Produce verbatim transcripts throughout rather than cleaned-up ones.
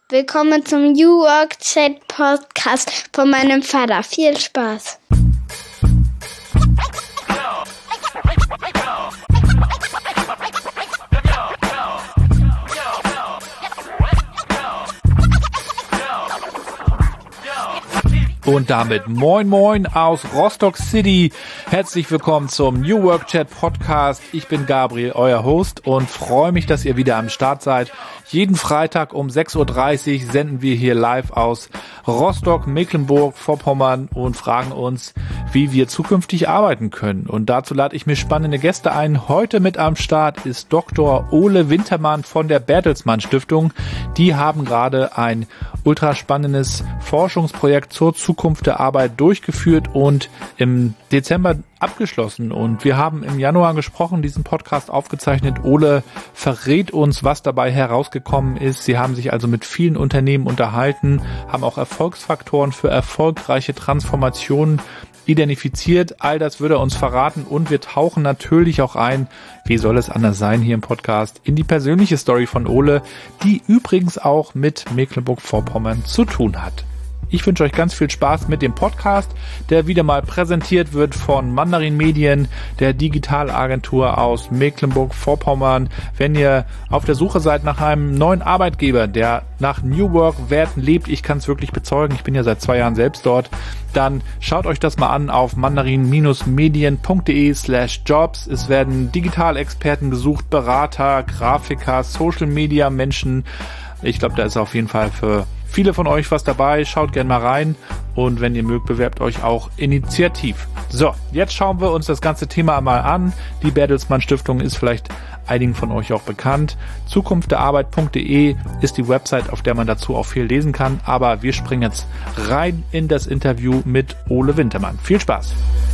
Willkommen zum New Work Chat Podcast von meinem Vater. Viel Spaß. Und damit moin moin aus Rostock City. Herzlich willkommen zum New Work Chat Podcast. Ich bin Gabriel, euer Host, und freue mich, dass ihr wieder am Start seid. Jeden Freitag um sechs Uhr dreißig senden wir hier live aus Rostock, Mecklenburg-Vorpommern und fragen uns, wie wir zukünftig arbeiten können. Und dazu lade ich mir spannende Gäste ein. Heute mit am Start ist Doktor Ole Wintermann von der Bertelsmann Stiftung. Die haben gerade ein ultra spannendes Forschungsprojekt zur Zukunft der Arbeit durchgeführt und im Dezember abgeschlossen. Und wir haben im Januar gesprochen, diesen Podcast aufgezeichnet. Ole verrät uns, was dabei herausgekommen ist. Sie haben sich also mit vielen Unternehmen unterhalten, haben auch Erfolgsfaktoren für erfolgreiche Transformationen identifiziert. All das würde er uns verraten, und wir tauchen natürlich auch ein, wie soll es anders sein hier im Podcast, in die persönliche Story von Ole, die übrigens auch mit Mecklenburg-Vorpommern zu tun hat. Ich wünsche euch ganz viel Spaß mit dem Podcast, der wieder mal präsentiert wird von Mandarin Medien, der Digitalagentur aus Mecklenburg-Vorpommern. Wenn ihr auf der Suche seid nach einem neuen Arbeitgeber, der nach New Work-Werten lebt, ich kann es wirklich bezeugen, ich bin ja seit zwei Jahren selbst dort, dann schaut euch das mal an auf mandarin-medien.de slash jobs. Es werden Digitalexperten gesucht, Berater, Grafiker, Social-Media-Menschen. Ich glaube, da ist auf jeden Fall für viele von euch was dabei. Schaut gerne mal rein, und wenn ihr mögt, bewerbt euch auch initiativ. So, jetzt schauen wir uns das ganze Thema mal an. Die Bertelsmann Stiftung ist vielleicht einigen von euch auch bekannt. zukunft der arbeit punkt de ist die Website, auf der man dazu auch viel lesen kann. Aber wir springen jetzt rein in das Interview mit Ole Wintermann. Viel Spaß!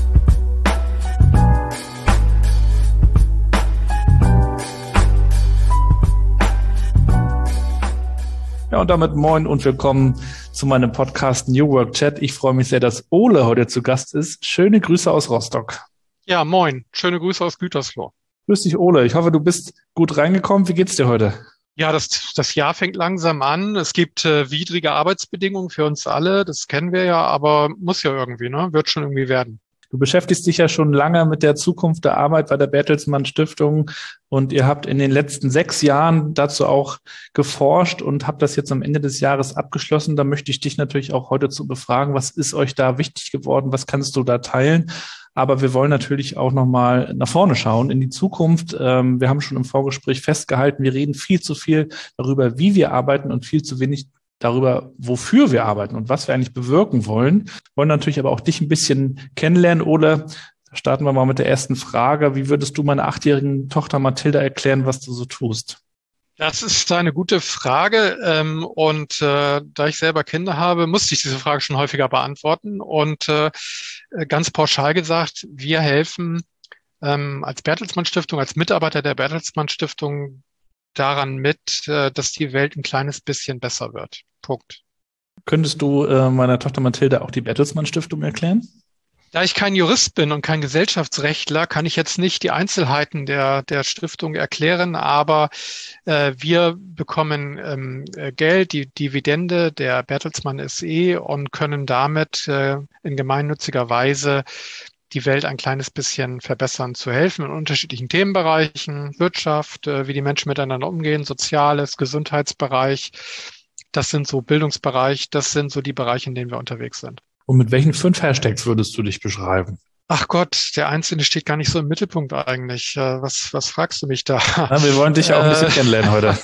Ja, und damit moin und willkommen zu meinem Podcast New Work Chat. Ich freue mich sehr, dass Ole heute zu Gast ist. Schöne Grüße aus Rostock. Ja, moin. Schöne Grüße aus Gütersloh. Grüß dich, Ole. Ich hoffe, du bist gut reingekommen. Wie geht's dir heute? Ja, das, das Jahr fängt langsam an. Es gibt äh, widrige Arbeitsbedingungen für uns alle. Das kennen wir ja, aber muss ja irgendwie, ne? Wird schon irgendwie werden. Du beschäftigst dich ja schon lange mit der Zukunft der Arbeit bei der Bertelsmann Stiftung, und ihr habt in den letzten sechs Jahren dazu auch geforscht und habt das jetzt am Ende des Jahres abgeschlossen. Da möchte ich dich natürlich auch heute zu befragen, was ist euch da wichtig geworden, was kannst du da teilen? Aber wir wollen natürlich auch nochmal nach vorne schauen, in die Zukunft. Wir haben schon im Vorgespräch festgehalten, wir reden viel zu viel darüber, wie wir arbeiten, und viel zu wenig darüber, wofür wir arbeiten und was wir eigentlich bewirken wollen. Wir wollen natürlich aber auch dich ein bisschen kennenlernen, Ole. Da starten wir mal mit der ersten Frage. Wie würdest du meiner achtjährigen Tochter Mathilda erklären, was du so tust? Das ist eine gute Frage. Ähm, und äh, da ich selber Kinder habe, musste ich diese Frage schon häufiger beantworten. Und äh, ganz pauschal gesagt, wir helfen ähm, als Bertelsmann Stiftung, als Mitarbeiter der Bertelsmann Stiftung daran mit, dass die Welt ein kleines bisschen besser wird. Punkt. Könntest du äh, meiner Tochter Mathilda auch die Bertelsmann Stiftung erklären? Da ich kein Jurist bin und kein Gesellschaftsrechtler, kann ich jetzt nicht die Einzelheiten der, der Stiftung erklären, aber äh, wir bekommen ähm, Geld, die Dividende der Bertelsmann S E, und können damit äh, in gemeinnütziger Weise die Welt ein kleines bisschen verbessern, zu helfen in unterschiedlichen Themenbereichen, Wirtschaft, wie die Menschen miteinander umgehen, Soziales, Gesundheitsbereich. Das sind so Bildungsbereich, das sind so die Bereiche, in denen wir unterwegs sind. Und mit welchen fünf Hashtags würdest du dich beschreiben? Ach Gott, der Einzelne steht gar nicht so im Mittelpunkt eigentlich. Was, was fragst du mich da? Ja, wir wollen dich ja auch ein bisschen äh, kennenlernen heute.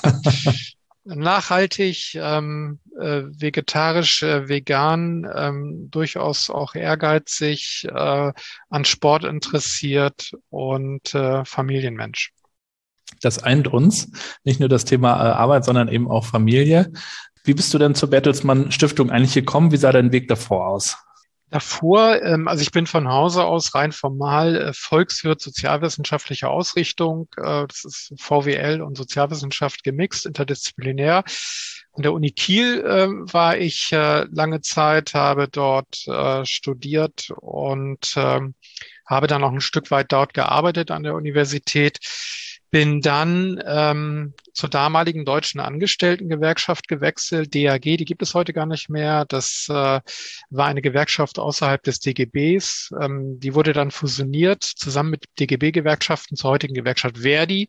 Nachhaltig, ähm, äh, vegetarisch, äh, vegan, ähm, durchaus auch ehrgeizig, äh, an Sport interessiert und äh, Familienmensch. Das eint uns, nicht nur das Thema äh, Arbeit, sondern eben auch Familie. Wie bist du denn zur Bertelsmann Stiftung eigentlich gekommen? Wie sah dein Weg davor aus? Davor, ähm, also ich bin von Hause aus rein formal äh, Volkswirt sozialwissenschaftlicher Ausrichtung. Äh, das ist V W L und Sozialwissenschaft gemixt, interdisziplinär. An der Uni Kiel äh, war ich äh, lange Zeit, habe dort äh, studiert und äh, habe dann auch ein Stück weit dort gearbeitet an der Universität. bin dann ähm, zur damaligen Deutschen Angestelltengewerkschaft gewechselt, D A G, die gibt es heute gar nicht mehr. Das äh, war eine Gewerkschaft außerhalb des D G Bs. Ähm, die wurde dann fusioniert, zusammen mit D G B-Gewerkschaften zur heutigen Gewerkschaft Verdi.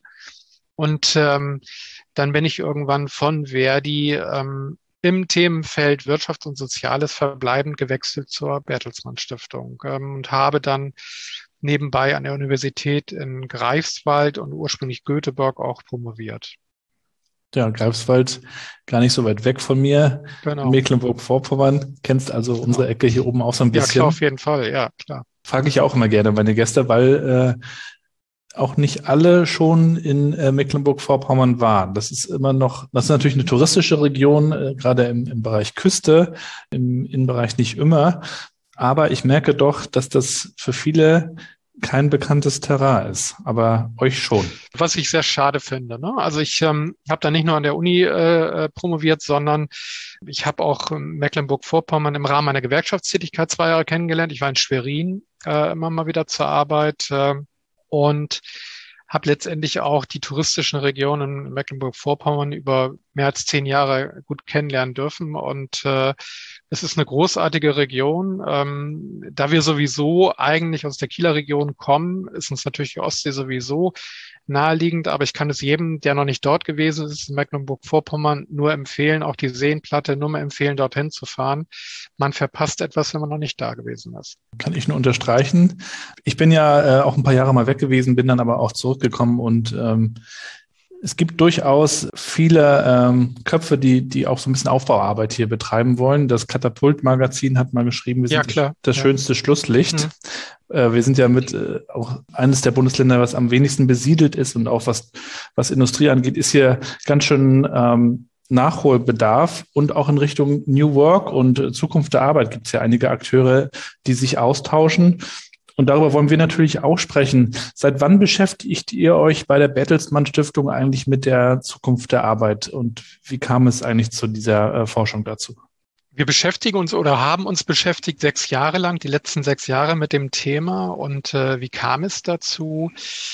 Und ähm, dann bin ich irgendwann von Verdi ähm, im Themenfeld Wirtschaft und Soziales verbleibend gewechselt zur Bertelsmann Stiftung ähm, und habe dann nebenbei an der Universität in Greifswald und ursprünglich Göteborg auch promoviert. Ja, Greifswald gar nicht so weit weg von mir. Genau. Mecklenburg-Vorpommern, kennst also Genau. unsere Ecke hier oben auch so ein bisschen. Ja, klar, auf jeden Fall, ja, klar. Frage ich auch immer gerne meine Gäste, weil äh, auch nicht alle schon in äh, Mecklenburg-Vorpommern waren. Das ist immer noch, das ist natürlich eine touristische Region, äh, gerade im, im Bereich Küste, im Innenbereich nicht immer. Aber ich merke doch, dass das für viele kein bekanntes Terrain ist, aber euch schon. Was ich sehr schade finde. Ne? Also ich ähm, habe da nicht nur an der Uni äh, promoviert, sondern ich habe auch Mecklenburg-Vorpommern im Rahmen meiner Gewerkschaftstätigkeit zwei Jahre kennengelernt. Ich war in Schwerin äh, immer mal wieder zur Arbeit äh, und habe letztendlich auch die touristischen Regionen in Mecklenburg-Vorpommern über mehr als zehn Jahre gut kennenlernen dürfen. Und äh, es ist eine großartige Region. Ähm, da wir sowieso eigentlich aus der Kieler Region kommen, ist uns natürlich die Ostsee sowieso naheliegend. Aber ich kann es jedem, der noch nicht dort gewesen ist, in Mecklenburg-Vorpommern, nur empfehlen, auch die Seenplatte, nur mal empfehlen, dorthin zu fahren. Man verpasst etwas, wenn man noch nicht da gewesen ist. Kann ich nur unterstreichen. Ich bin ja äh, auch ein paar Jahre mal weg gewesen, bin dann aber auch zurückgekommen und ähm, es gibt durchaus viele ähm, Köpfe, die die auch so ein bisschen Aufbauarbeit hier betreiben wollen. Das Katapult-Magazin hat mal geschrieben, wir sind Ja, klar. das Ja. schönste Schlusslicht. Mhm. Äh, wir sind ja mit äh, auch eines der Bundesländer, was am wenigsten besiedelt ist und auch was was Industrie angeht, ist hier ganz schön ähm, Nachholbedarf und auch in Richtung New Work und Zukunft der Arbeit gibt es ja einige Akteure, die sich austauschen. Und darüber wollen wir natürlich auch sprechen. Seit wann beschäftigt ihr euch bei der Bertelsmann Stiftung eigentlich mit der Zukunft der Arbeit und wie kam es eigentlich zu dieser äh, Forschung dazu? Wir beschäftigen uns oder haben uns beschäftigt sechs Jahre lang, die letzten sechs Jahre mit dem Thema. Und äh, wie kam es dazu?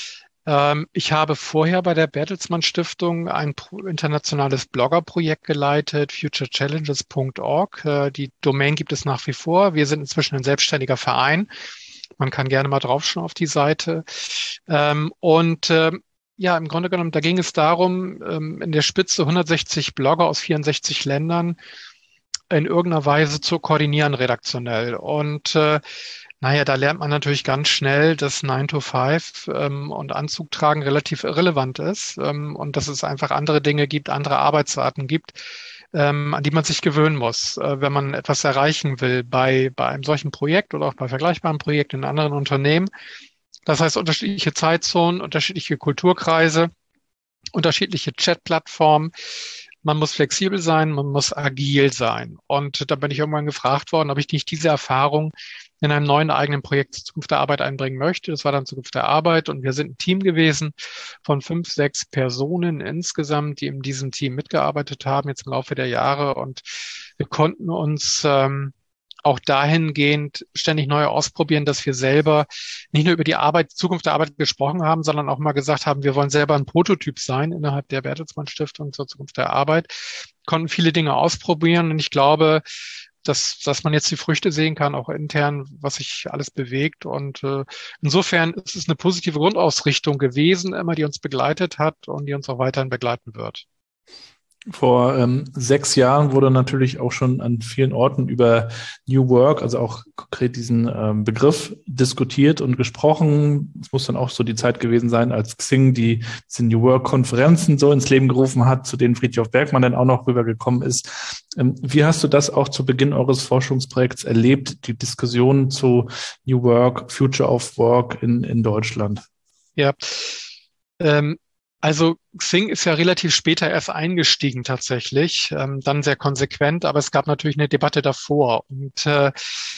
Ähm, ich habe vorher bei der Bertelsmann Stiftung ein pro- internationales Bloggerprojekt geleitet, future challenges punkt org. Äh, die Domain gibt es nach wie vor. Wir sind inzwischen ein selbstständiger Verein. Man kann gerne mal draufschauen auf die Seite. Ähm, und ähm, ja, im Grunde genommen, da ging es darum, ähm, in der Spitze hundertsechzig Blogger aus vierundsechzig Ländern in irgendeiner Weise zu koordinieren redaktionell. Und äh, naja, da lernt man natürlich ganz schnell, dass nine to five ähm, und Anzug tragen relativ irrelevant ist ähm, und dass es einfach andere Dinge gibt, andere Arbeitsarten gibt, ähm, an die man sich gewöhnen muss, äh, wenn man etwas erreichen will bei, bei einem solchen Projekt oder auch bei vergleichbaren Projekten in anderen Unternehmen. Das heißt, unterschiedliche Zeitzonen, unterschiedliche Kulturkreise, unterschiedliche Chatplattformen. Man muss flexibel sein, man muss agil sein. Und da bin ich irgendwann gefragt worden, ob ich nicht diese Erfahrung in einem neuen eigenen Projekt Zukunft der Arbeit einbringen möchte. Das war dann Zukunft der Arbeit und wir sind ein Team gewesen von fünf, sechs Personen insgesamt, die in diesem Team mitgearbeitet haben, jetzt im Laufe der Jahre. Und wir konnten uns ähm, auch dahingehend ständig neu ausprobieren, dass wir selber nicht nur über die Arbeit, Zukunft der Arbeit gesprochen haben, sondern auch mal gesagt haben, wir wollen selber ein Prototyp sein innerhalb der Bertelsmann Stiftung zur Zukunft der Arbeit, konnten viele Dinge ausprobieren und ich glaube, dass, dass man jetzt die Früchte sehen kann, auch intern, was sich alles bewegt und äh, insofern ist es eine positive Grundausrichtung gewesen, immer die uns begleitet hat und die uns auch weiterhin begleiten wird. Vor ähm, sechs Jahren wurde natürlich auch schon an vielen Orten über New Work, also auch konkret diesen ähm, Begriff diskutiert und gesprochen. Es muss dann auch so die Zeit gewesen sein, als Xing die diese New Work-Konferenzen so ins Leben gerufen hat, zu denen Frithjof Bergmann dann auch noch rübergekommen ist. Ähm, wie hast du das auch zu Beginn eures Forschungsprojekts erlebt, die Diskussion zu New Work, Future of Work in, in Deutschland? Ja, ähm, also Xing ist ja relativ später erst eingestiegen tatsächlich, ähm, dann sehr konsequent, aber es gab natürlich eine Debatte davor und äh,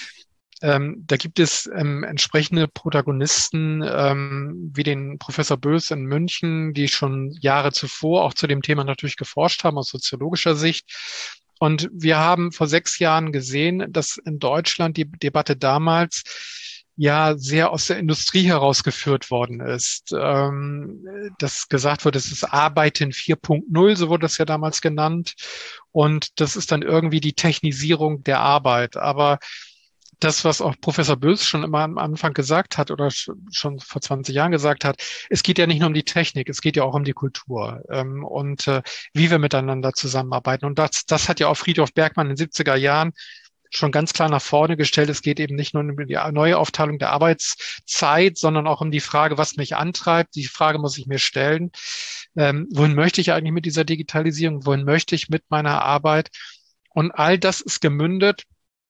ähm, da gibt es ähm, entsprechende Protagonisten ähm, wie den Professor Bös in München, die schon Jahre zuvor auch zu dem Thema natürlich geforscht haben aus soziologischer Sicht. Und wir haben vor sechs Jahren gesehen, dass in Deutschland die Debatte damals ja sehr aus der Industrie herausgeführt worden ist. Ähm, dass gesagt wird, es ist Arbeiten vier Punkt null, so wurde das ja damals genannt. Und das ist dann irgendwie die Technisierung der Arbeit. Aber das, was auch Professor Bös schon immer am Anfang gesagt hat oder schon vor zwanzig Jahren gesagt hat, es geht ja nicht nur um die Technik, es geht ja auch um die Kultur ähm, und äh, wie wir miteinander zusammenarbeiten. Und das, das hat ja auch Friedhof Bergmann in den siebziger Jahren schon ganz klar nach vorne gestellt. Es geht eben nicht nur um die neue Aufteilung der Arbeitszeit, sondern auch um die Frage, was mich antreibt. Die Frage muss ich mir stellen. Ähm, wohin möchte ich eigentlich mit dieser Digitalisierung? Wohin möchte ich mit meiner Arbeit? Und all das ist gemündet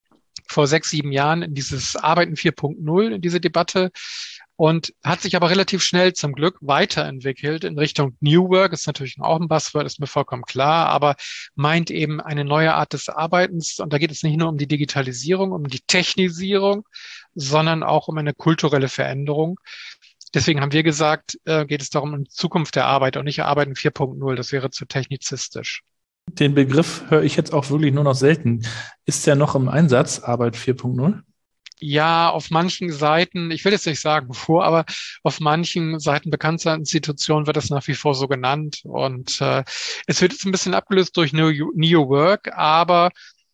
vor sechs, sieben Jahren in dieses Arbeiten vier Punkt null, in diese Debatte und hat sich aber relativ schnell zum Glück weiterentwickelt in Richtung New Work. Ist natürlich auch ein Buzzword, ist mir vollkommen klar, aber meint eben eine neue Art des Arbeitens. Und da geht es nicht nur um die Digitalisierung, um die Technisierung, sondern auch um eine kulturelle Veränderung. Deswegen haben wir gesagt, äh, geht es darum, um die Zukunft der Arbeit und nicht Arbeiten vier Punkt null. Das wäre zu technizistisch. Den Begriff höre ich jetzt auch wirklich nur noch selten. Ist der noch im Einsatz, Arbeit vier Punkt null? Ja, auf manchen Seiten, ich will jetzt nicht sagen wo, aber auf manchen Seiten bekannter Institutionen wird das nach wie vor so genannt. Und äh, es wird jetzt ein bisschen abgelöst durch New, New Work, aber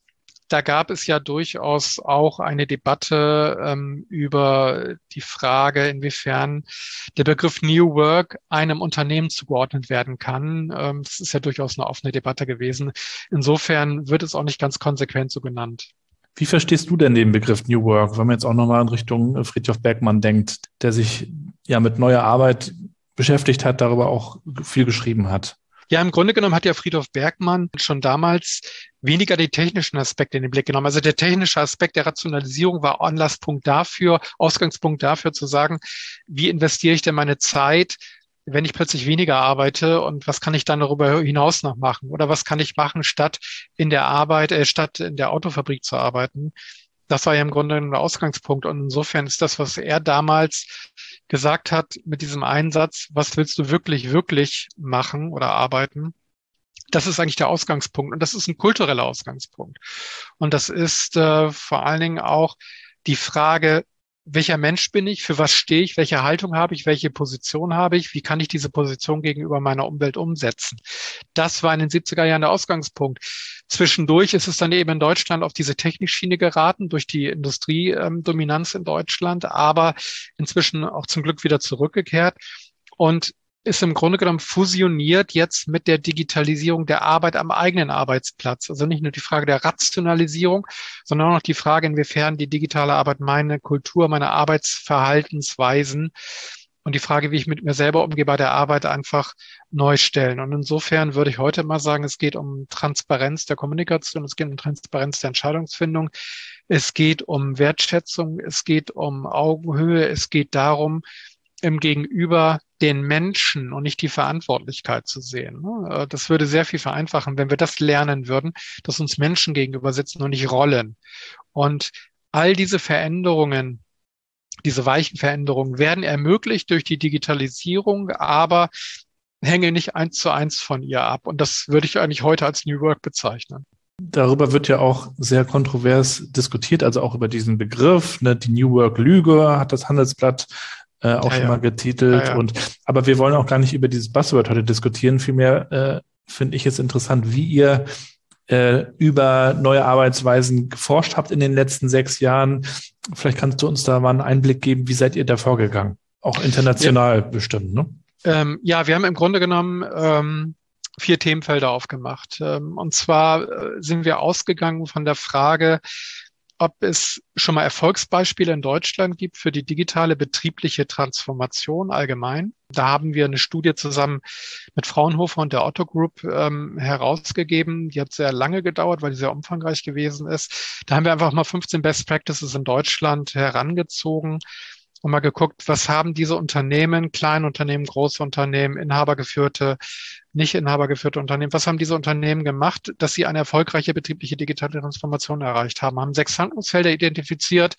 da gab es ja durchaus auch eine Debatte ähm, über die Frage, inwiefern der Begriff New Work einem Unternehmen zugeordnet werden kann. Ähm, das ist ja durchaus eine offene Debatte gewesen. Insofern wird es auch nicht ganz konsequent so genannt. Wie verstehst du denn den Begriff New Work, wenn man jetzt auch nochmal in Richtung Friedhof Bergmann denkt, der sich ja mit neuer Arbeit beschäftigt hat, darüber auch viel geschrieben hat? Ja, im Grunde genommen hat ja Friedhof Bergmann schon damals weniger die technischen Aspekte in den Blick genommen. Also der technische Aspekt der Rationalisierung war Anlasspunkt dafür, Ausgangspunkt dafür zu sagen, wie investiere ich denn meine Zeit, wenn ich plötzlich weniger arbeite und was kann ich dann darüber hinaus noch machen? Oder was kann ich machen, statt in der Arbeit, äh, statt in der Autofabrik zu arbeiten? Das war ja im Grunde ein Ausgangspunkt. Und insofern ist das, was er damals gesagt hat mit diesem Einsatz, was willst du wirklich, wirklich machen oder arbeiten? Das ist eigentlich der Ausgangspunkt. Und das ist ein kultureller Ausgangspunkt. Und das ist äh, vor allen Dingen auch die Frage, welcher Mensch bin ich, für was stehe ich, welche Haltung habe ich, welche Position habe ich, wie kann ich diese Position gegenüber meiner Umwelt umsetzen. Das war in den siebziger Jahren der Ausgangspunkt. Zwischendurch ist es dann eben in Deutschland auf diese Technikschiene geraten, durch die Industriedominanz in Deutschland, aber inzwischen auch zum Glück wieder zurückgekehrt und ist im Grunde genommen fusioniert jetzt mit der Digitalisierung der Arbeit am eigenen Arbeitsplatz. Also nicht nur die Frage der Rationalisierung, sondern auch noch die Frage, inwiefern die digitale Arbeit meine Kultur, meine Arbeitsverhaltensweisen und die Frage, wie ich mit mir selber umgehe bei der Arbeit, einfach neu stellen. Und insofern würde ich heute mal sagen, es geht um Transparenz der Kommunikation, es geht um Transparenz der Entscheidungsfindung, es geht um Wertschätzung, es geht um Augenhöhe, es geht darum, im Gegenüber den Menschen und nicht die Verantwortlichkeit zu sehen. Das würde sehr viel vereinfachen, wenn wir das lernen würden, dass uns Menschen gegenüber sitzen und nicht Rollen. Und all diese Veränderungen, diese weichen Veränderungen werden ermöglicht durch die Digitalisierung, aber hängen nicht eins zu eins von ihr ab. Und das würde ich eigentlich heute als New Work bezeichnen. Darüber wird ja auch sehr kontrovers diskutiert, also auch über diesen Begriff, ne, die New Work-Lüge hat das Handelsblatt Äh, auch ja, schon ja. mal getitelt. Ja, ja. Und aber wir wollen auch gar nicht über dieses Buzzword heute diskutieren. Vielmehr äh, finde ich es interessant, wie ihr äh, über neue Arbeitsweisen geforscht habt in den letzten sechs Jahren. Vielleicht kannst du uns da mal einen Einblick geben, wie seid ihr da vorgegangen? Auch international ja. bestimmt, ne? Ähm, ja, wir haben im Grunde genommen ähm, vier Themenfelder aufgemacht. Ähm, und zwar äh, sind wir ausgegangen von der Frage, ob es schon mal Erfolgsbeispiele in Deutschland gibt für die digitale betriebliche Transformation allgemein. Da haben wir eine Studie zusammen mit Fraunhofer und der Otto Group ähm, herausgegeben. Die hat sehr lange gedauert, weil die sehr umfangreich gewesen ist. Da haben wir einfach mal fünfzehn Best Practices in Deutschland herangezogen und mal geguckt, was haben diese Unternehmen, kleine Unternehmen, große Unternehmen, inhabergeführte, nicht inhabergeführte Unternehmen, was haben diese Unternehmen gemacht, dass sie eine erfolgreiche betriebliche digitale Transformation erreicht haben, haben sechs Handlungsfelder identifiziert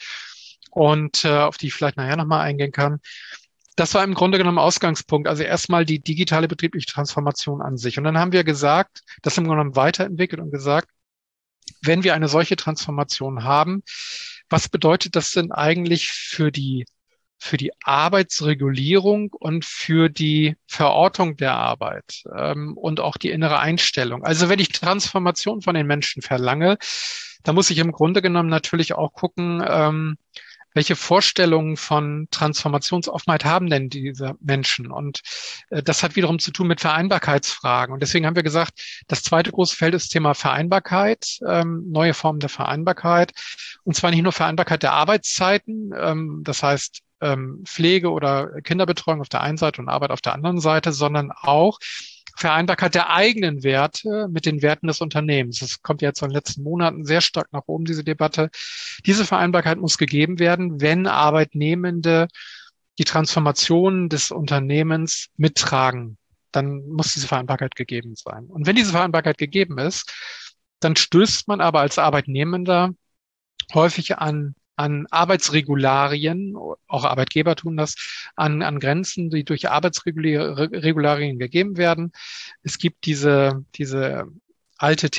und äh, auf die ich vielleicht nachher nochmal eingehen kann. Das war im Grunde genommen Ausgangspunkt, also erstmal die digitale betriebliche Transformation an sich. Und dann haben wir gesagt, das im Grunde genommen weiterentwickelt und gesagt, wenn wir eine solche Transformation haben, was bedeutet das denn eigentlich für die, für die Arbeitsregulierung und für die Verortung der Arbeit, ähm, und auch die innere Einstellung? Also wenn ich Transformation von den Menschen verlange, dann muss ich im Grunde genommen natürlich auch gucken, ähm, welche Vorstellungen von Transformationsoffenheit haben denn diese Menschen? Und äh, das hat wiederum zu tun mit Vereinbarkeitsfragen. Und deswegen haben wir gesagt, das zweite große Feld ist das Thema Vereinbarkeit, ähm, neue Formen der Vereinbarkeit. Und zwar nicht nur Vereinbarkeit der Arbeitszeiten, ähm, das heißt ähm, Pflege oder Kinderbetreuung auf der einen Seite und Arbeit auf der anderen Seite, sondern auch Vereinbarkeit der eigenen Werte mit den Werten des Unternehmens. Das kommt jetzt in den letzten Monaten sehr stark nach oben, diese Debatte. Diese Vereinbarkeit muss gegeben werden, wenn Arbeitnehmende die Transformation des Unternehmens mittragen. Dann muss diese Vereinbarkeit gegeben sein. Und wenn diese Vereinbarkeit gegeben ist, dann stößt man aber als Arbeitnehmender häufig an an Arbeitsregularien, auch Arbeitgeber tun das, an, an Grenzen, die durch Arbeitsregularien gegeben werden. Es gibt diese, diese alte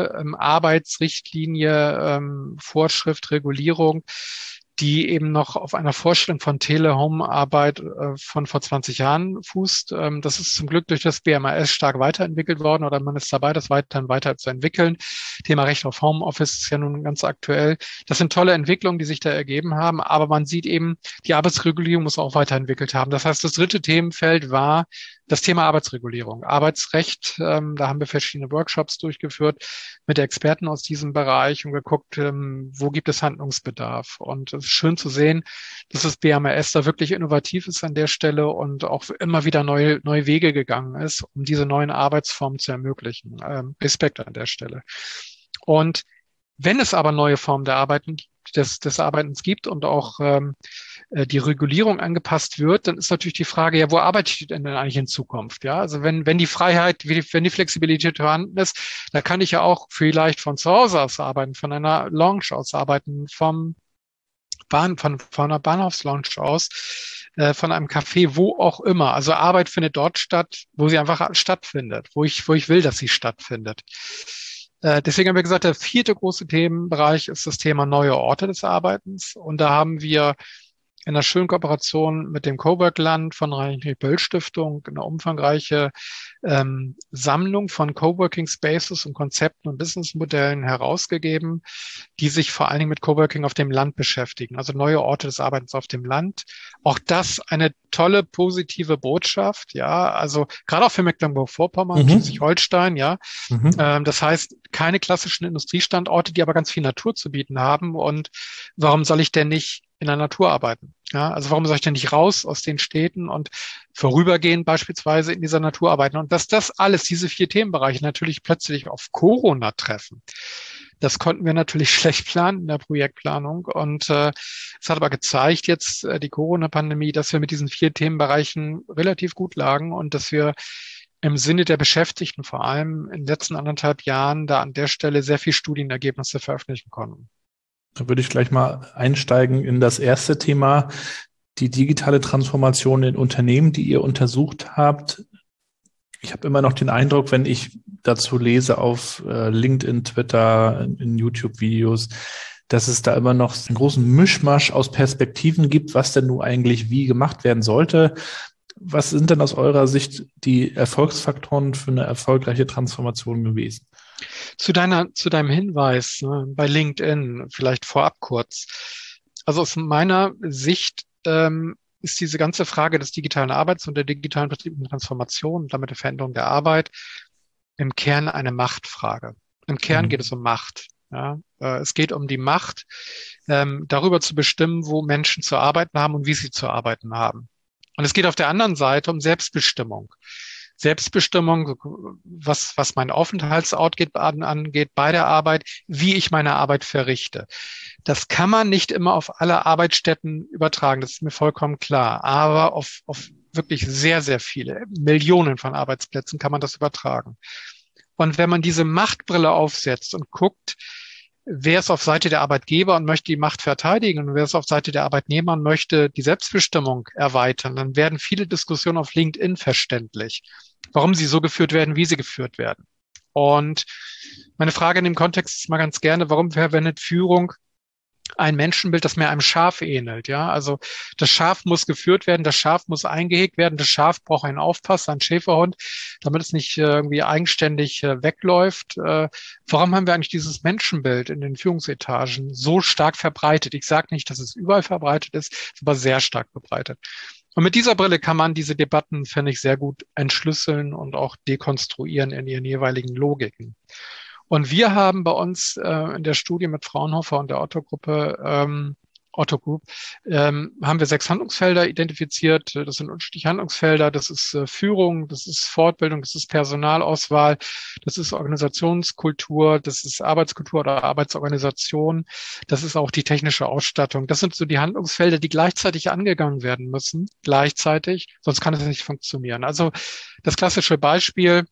Tele-Arbeitsrichtlinie, ähm, Vorschrift, Regulierung, die eben noch auf einer Vorstellung von Tele-Home-Arbeit äh, von vor zwanzig Jahren fußt. Ähm, das ist zum Glück durch das B M A S stark weiterentwickelt worden, oder man ist dabei, das weiterhin weiterzuentwickeln. Thema Recht auf Homeoffice ist ja nun ganz aktuell. Das sind tolle Entwicklungen, die sich da ergeben haben, aber man sieht eben, die Arbeitsregulierung muss auch weiterentwickelt haben. Das heißt, das dritte Themenfeld war das Thema Arbeitsregulierung, Arbeitsrecht. Ähm, da haben wir verschiedene Workshops durchgeführt mit Experten aus diesem Bereich und geguckt, ähm, wo gibt es Handlungsbedarf. Und es ist schön zu sehen, dass das B M A S da wirklich innovativ ist an der Stelle und auch immer wieder neue, neue Wege gegangen ist, um diese neuen Arbeitsformen zu ermöglichen. Ähm, Respekt an der Stelle. Und wenn es aber neue Formen der Arbeiten, des, des Arbeitens gibt und auch ähm, die Regulierung angepasst wird, dann ist natürlich die Frage, ja, wo arbeite ich denn eigentlich in Zukunft? Ja, also wenn, wenn die Freiheit, wenn die Flexibilität vorhanden ist, da kann ich ja auch vielleicht von zu Hause aus arbeiten, von einer Lounge aus arbeiten, vom Bahn, von, von einer Bahnhofslounge aus, äh, von einem Café, wo auch immer. Also Arbeit findet dort statt, wo sie einfach stattfindet, wo ich, wo ich will, dass sie stattfindet. Äh, deswegen haben wir gesagt, der vierte große Themenbereich ist das Thema neue Orte des Arbeitens. Und da haben wir in einer schönen Kooperation mit dem Cowork-Land von der Heinrich-Böll-Stiftung eine umfangreiche ähm, Sammlung von Coworking Spaces und Konzepten und Businessmodellen herausgegeben, die sich vor allen Dingen mit Coworking auf dem Land beschäftigen, also neue Orte des Arbeitens auf dem Land. Auch das eine tolle, positive Botschaft, ja, also gerade auch für Mecklenburg-Vorpommern, Mhm. Schleswig-Holstein, ja. Mhm. Ähm, das heißt, keine klassischen Industriestandorte, die aber ganz viel Natur zu bieten haben. Und warum soll ich denn nicht in der Natur arbeiten? Ja, also warum soll ich denn nicht raus aus den Städten und vorübergehend beispielsweise in dieser Natur arbeiten? Und dass das alles, diese vier Themenbereiche natürlich plötzlich auf Corona treffen, das konnten wir natürlich schlecht planen in der Projektplanung. Und äh, es hat aber gezeigt jetzt äh, die Corona-Pandemie, dass wir mit diesen vier Themenbereichen relativ gut lagen und dass wir im Sinne der Beschäftigten vor allem in den letzten anderthalb Jahren da an der Stelle sehr viel Studienergebnisse veröffentlichen konnten. Da würde ich gleich mal einsteigen in das erste Thema, die digitale Transformation in Unternehmen, die ihr untersucht habt. Ich habe immer noch den Eindruck, wenn ich dazu lese auf äh, LinkedIn, Twitter, in, in YouTube-Videos, dass es da immer noch einen großen Mischmasch aus Perspektiven gibt, was denn nun eigentlich wie gemacht werden sollte. Was sind denn aus eurer Sicht die Erfolgsfaktoren für eine erfolgreiche Transformation gewesen? Zu deiner, zu deinem Hinweis, ne, bei LinkedIn, vielleicht vorab kurz. Also aus meiner Sicht ähm, ist diese ganze Frage des digitalen Arbeits und der digitalen betrieblichen Transformation und damit der Veränderung der Arbeit im Kern eine Machtfrage. Im Kern mhm. geht es um Macht. Ja, äh, es geht um die Macht, ähm, darüber zu bestimmen, wo Menschen zu arbeiten haben und wie sie zu arbeiten haben. Und es geht auf der anderen Seite um Selbstbestimmung. Selbstbestimmung, was, was mein Aufenthaltsort geht, angeht bei der Arbeit, wie ich meine Arbeit verrichte. Das kann man nicht immer auf alle Arbeitsstätten übertragen, das ist mir vollkommen klar. Aber auf, auf wirklich sehr, sehr viele, Millionen von Arbeitsplätzen kann man das übertragen. Und wenn man diese Machtbrille aufsetzt und guckt, wer ist auf Seite der Arbeitgeber und möchte die Macht verteidigen und wer ist auf Seite der Arbeitnehmer und möchte die Selbstbestimmung erweitern, dann werden viele Diskussionen auf LinkedIn verständlich, warum sie so geführt werden, wie sie geführt werden. Und meine Frage in dem Kontext ist mal ganz gerne, warum verwendet Führung ein Menschenbild, das mehr einem Schaf ähnelt. Ja, also das Schaf muss geführt werden, das Schaf muss eingehegt werden, das Schaf braucht einen Aufpasser, einen Schäferhund, damit es nicht äh, irgendwie eigenständig äh, wegläuft. Äh, warum haben wir eigentlich dieses Menschenbild in den Führungsetagen so stark verbreitet? Ich sage nicht, dass es überall verbreitet ist, ist aber sehr stark verbreitet. Und mit dieser Brille kann man diese Debatten, finde ich, sehr gut entschlüsseln und auch dekonstruieren in ihren jeweiligen Logiken. Und wir haben bei uns äh, in der Studie mit Fraunhofer und der Otto-Gruppe, ähm, Otto Group, ähm, haben wir sechs Handlungsfelder identifiziert. Das sind unterschiedliche Handlungsfelder. Das ist äh, Führung, das ist Fortbildung, das ist Personalauswahl, das ist Organisationskultur, das ist Arbeitskultur oder Arbeitsorganisation. Das ist auch die technische Ausstattung. Das sind so die Handlungsfelder, die gleichzeitig angegangen werden müssen, gleichzeitig, sonst kann es nicht funktionieren. Also das klassische Beispiel,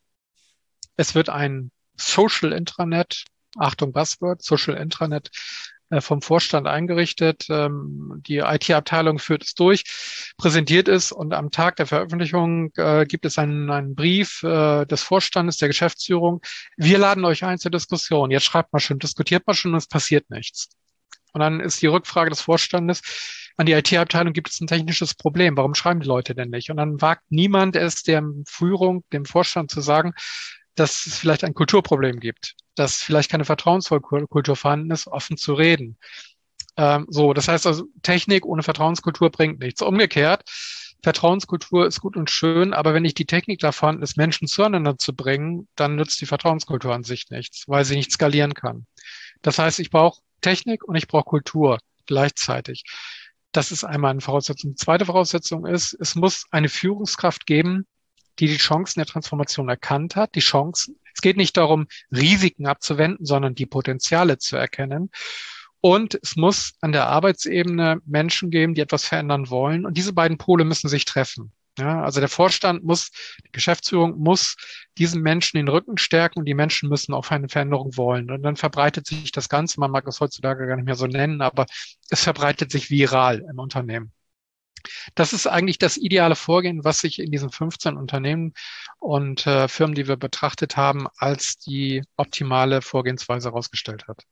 es wird ein Social Intranet, Achtung Buzzword, Social Intranet äh, vom Vorstand eingerichtet. Ähm, die I T-Abteilung führt es durch, präsentiert es und am Tag der Veröffentlichung äh, gibt es einen, einen Brief äh, des Vorstandes, der Geschäftsführung. Wir laden euch ein zur Diskussion. Jetzt schreibt mal schon, diskutiert mal schon und es passiert nichts. Und dann ist die Rückfrage des Vorstandes an die I T-Abteilung, gibt es ein technisches Problem? Warum schreiben die Leute denn nicht? Und dann wagt niemand es, der Führung, dem Vorstand zu sagen, dass es vielleicht ein Kulturproblem gibt, dass vielleicht keine Vertrauenskultur vorhanden ist, offen zu reden. Ähm, so, das heißt also, Technik ohne Vertrauenskultur bringt nichts. Umgekehrt, Vertrauenskultur ist gut und schön, aber wenn nicht die Technik da vorhanden ist, Menschen zueinander zu bringen, dann nützt die Vertrauenskultur an sich nichts, weil sie nicht skalieren kann. Das heißt, ich brauche Technik und ich brauche Kultur gleichzeitig. Das ist einmal eine Voraussetzung. Die zweite Voraussetzung ist, es muss eine Führungskraft geben, die die Chancen der Transformation erkannt hat, die Chancen. Es geht nicht darum, Risiken abzuwenden, sondern die Potenziale zu erkennen. Und es muss an der Arbeitsebene Menschen geben, die etwas verändern wollen. Und diese beiden Pole müssen sich treffen. Ja, also der Vorstand muss, die Geschäftsführung muss diesen Menschen den Rücken stärken und die Menschen müssen auf eine Veränderung wollen. Und dann verbreitet sich das Ganze, man mag es heutzutage gar nicht mehr so nennen, aber es verbreitet sich viral im Unternehmen. Das ist eigentlich das ideale Vorgehen, was sich in diesen fünfzehn Unternehmen und äh, Firmen, die wir betrachtet haben, als die optimale Vorgehensweise herausgestellt hat.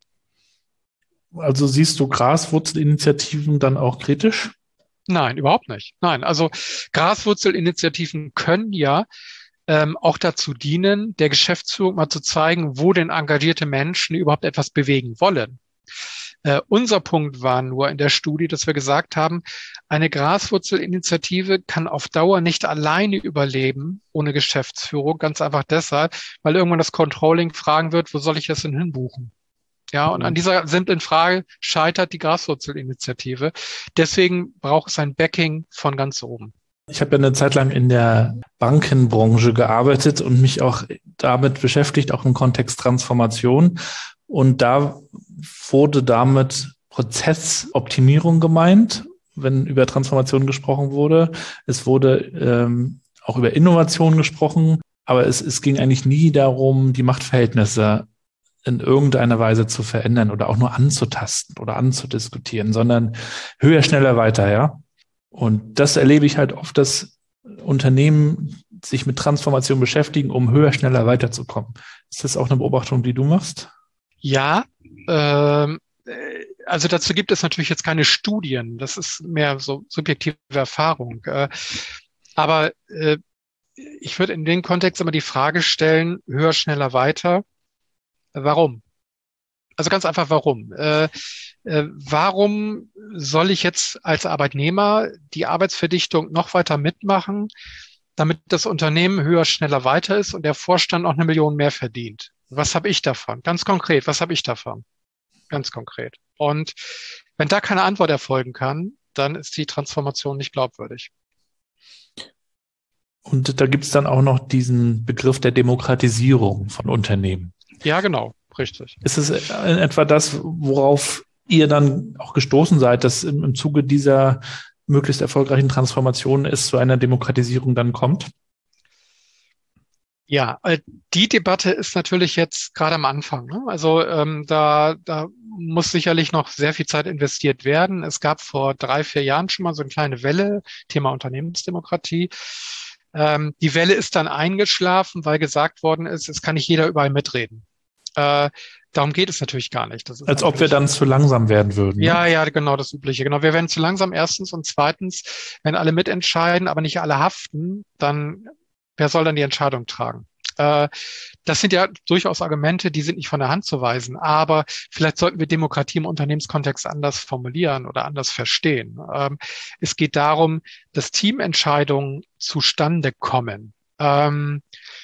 Also siehst du Graswurzelinitiativen dann auch kritisch? Nein, überhaupt nicht. Nein, also Graswurzelinitiativen können ja ähm, auch dazu dienen, der Geschäftsführung mal zu zeigen, wo denn engagierte Menschen überhaupt etwas bewegen wollen. Äh, unser Punkt war nur in der Studie, dass wir gesagt haben, eine Graswurzelinitiative kann auf Dauer nicht alleine überleben, ohne Geschäftsführung, ganz einfach deshalb, weil irgendwann das Controlling fragen wird, wo soll ich das denn hinbuchen? Ja, und an dieser simplen Frage scheitert die Graswurzelinitiative. Deswegen braucht es ein Backing von ganz oben. Ich habe ja eine Zeit lang in der Bankenbranche gearbeitet und mich auch damit beschäftigt, auch im Kontext Transformation. Und da wurde damit Prozessoptimierung gemeint, wenn über Transformation gesprochen wurde. Es wurde ähm, auch über Innovation gesprochen, aber es, es ging eigentlich nie darum, die Machtverhältnisse in irgendeiner Weise zu verändern oder auch nur anzutasten oder anzudiskutieren, sondern höher, schneller, weiter, ja. Und das erlebe ich halt oft, dass Unternehmen sich mit Transformation beschäftigen, um höher, schneller weiterzukommen. Ist das auch eine Beobachtung, die du machst? Ja, ähm, also dazu gibt es natürlich jetzt keine Studien. Das ist mehr so subjektive Erfahrung. Äh, aber äh, ich würde in dem Kontext immer die Frage stellen, höher, schneller, weiter. Warum? Also ganz einfach, warum? Äh, äh, warum soll ich jetzt als Arbeitnehmer die Arbeitsverdichtung noch weiter mitmachen, damit das Unternehmen höher, schneller, weiter ist und der Vorstand auch eine Million mehr verdient? Was habe ich davon? Ganz konkret, was habe ich davon? Ganz konkret. Und wenn da keine Antwort erfolgen kann, dann ist die Transformation nicht glaubwürdig. Und da gibt es dann auch noch diesen Begriff der Demokratisierung von Unternehmen. Ja, genau, richtig. Ist es in etwa das, worauf ihr dann auch gestoßen seid, dass im, im Zuge dieser möglichst erfolgreichen Transformation es zu einer Demokratisierung dann kommt? Ja, die Debatte ist natürlich jetzt gerade am Anfang. Ne? Also ähm, da, da muss sicherlich noch sehr viel Zeit investiert werden. Es gab vor drei, vier Jahren schon mal so eine kleine Welle, Thema Unternehmensdemokratie. Ähm, die Welle ist dann eingeschlafen, weil gesagt worden ist, es kann nicht jeder überall mitreden. Äh, Darum geht es natürlich gar nicht. Das ist Als ob wir dann zu langsam werden würden. Ja, ne? ja, genau, das Übliche. Genau, wir werden zu langsam erstens und zweitens, wenn alle mitentscheiden, aber nicht alle haften, dann wer soll dann die Entscheidung tragen? Äh, das sind ja durchaus Argumente, die sind nicht von der Hand zu weisen, aber vielleicht sollten wir Demokratie im Unternehmenskontext anders formulieren oder anders verstehen. Ähm, es geht darum, dass Teamentscheidungen zustande kommen. Ähm,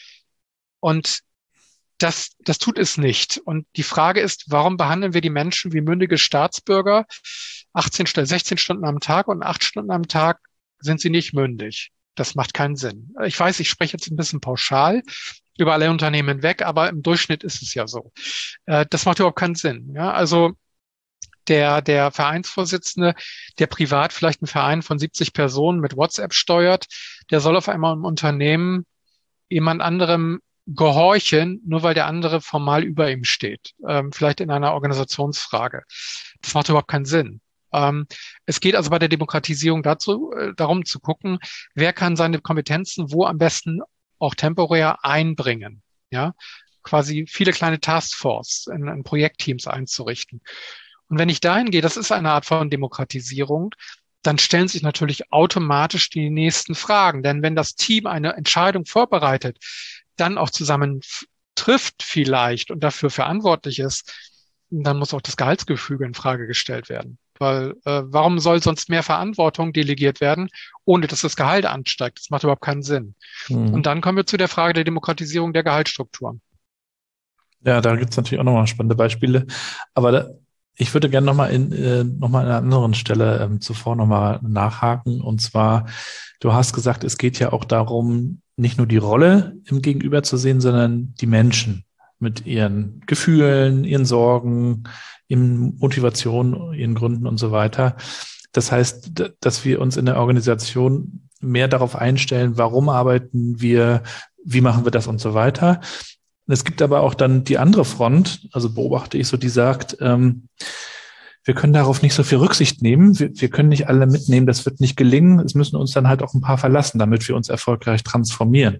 und Das, das tut es nicht. Und die Frage ist, warum behandeln wir die Menschen wie mündige Staatsbürger achtzehn, sechzehn Stunden am Tag und acht Stunden am Tag sind sie nicht mündig? Das macht keinen Sinn. Ich weiß, ich spreche jetzt ein bisschen pauschal über alle Unternehmen hinweg, aber im Durchschnitt ist es ja so. Das macht überhaupt keinen Sinn. Ja, also der, der Vereinsvorsitzende, der privat vielleicht einen Verein von siebzig Personen mit WhatsApp steuert, der soll auf einmal im Unternehmen jemand anderem gehorchen, nur weil der andere formal über ihm steht. Ähm, vielleicht in einer Organisationsfrage. Das macht überhaupt keinen Sinn. Ähm, es geht also bei der Demokratisierung dazu, äh, darum zu gucken, wer kann seine Kompetenzen wo am besten auch temporär einbringen. Ja, quasi viele kleine Taskforce in, in Projektteams einzurichten. Und wenn ich dahin gehe, das ist eine Art von Demokratisierung, dann stellen sich natürlich automatisch die nächsten Fragen. Denn wenn das Team eine Entscheidung vorbereitet, dann auch zusammen trifft vielleicht und dafür verantwortlich ist, dann muss auch das Gehaltsgefüge in Frage gestellt werden. Weil äh, warum soll sonst mehr Verantwortung delegiert werden, ohne dass das Gehalt ansteigt? Das macht überhaupt keinen Sinn. Mhm. Und dann kommen wir zu der Frage der Demokratisierung der Gehaltsstrukturen. Ja, da gibt es natürlich auch nochmal spannende Beispiele. Aber da, ich würde gerne nochmal in, äh, noch mal an einer anderen Stelle ähm, zuvor nochmal nachhaken. Und zwar, du hast gesagt, es geht ja auch darum, nicht nur die Rolle im Gegenüber zu sehen, sondern die Menschen mit ihren Gefühlen, ihren Sorgen, ihren Motivationen, ihren Gründen und so weiter. Das heißt, dass wir uns in der Organisation mehr darauf einstellen, warum arbeiten wir, wie machen wir das und so weiter. Es gibt aber auch dann die andere Front, also beobachte ich so, die sagt, ähm, wir können darauf nicht so viel Rücksicht nehmen. Wir, wir können nicht alle mitnehmen. Das wird nicht gelingen. Es müssen uns dann halt auch ein paar verlassen, damit wir uns erfolgreich transformieren.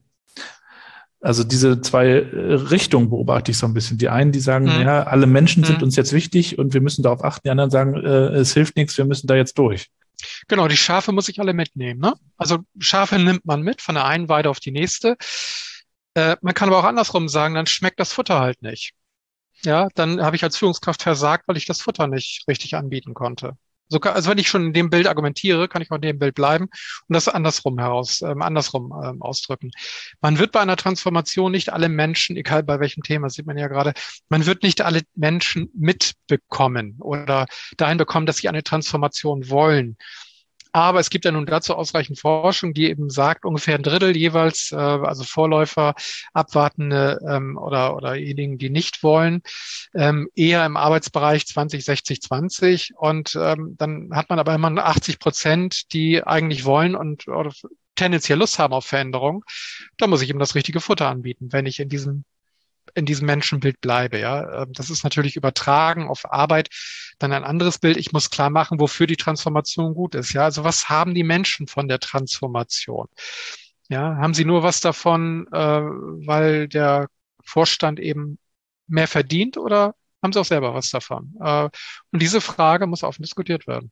Also diese zwei Richtungen beobachte ich so ein bisschen. Die einen, die sagen, mhm. ja, alle Menschen sind mhm. uns jetzt wichtig und wir müssen darauf achten. Die anderen sagen, äh, es hilft nichts, wir müssen da jetzt durch. Genau, die Schafe muss ich alle mitnehmen. Ne? Also Schafe nimmt man mit von der einen Weide auf die nächste. Äh, man kann aber auch andersrum sagen, dann schmeckt das Futter halt nicht. Ja, dann habe ich als Führungskraft versagt, weil ich das Futter nicht richtig anbieten konnte. So, also wenn ich schon in dem Bild argumentiere, kann ich auch in dem Bild bleiben und das andersrum heraus, ähm, andersrum ähm, ausdrücken. Man wird bei einer Transformation nicht alle Menschen, egal bei welchem Thema, das sieht man ja gerade, man wird nicht alle Menschen mitbekommen oder dahin bekommen, dass sie eine Transformation wollen. Aber es gibt ja nun dazu ausreichend Forschung, die eben sagt, ungefähr ein Drittel jeweils, äh, also Vorläufer, Abwartende ähm, oder oder diejenigen, die nicht wollen, ähm, eher im Arbeitsbereich zwanzig, sechzig, zwanzig. Und ähm, dann hat man aber immer nur achtzig Prozent, die eigentlich wollen und oder tendenziell Lust haben auf Veränderung. Da muss ich eben das richtige Futter anbieten, wenn ich in diesem in diesem Menschenbild bleibe. Ja, das ist natürlich übertragen auf Arbeit dann ein anderes Bild. Ich muss klar machen, wofür die Transformation gut ist. Ja, also was haben die Menschen von der Transformation? Ja, haben sie nur was davon, äh, weil der Vorstand eben mehr verdient oder haben sie auch selber was davon? Äh, und diese Frage muss offen diskutiert werden.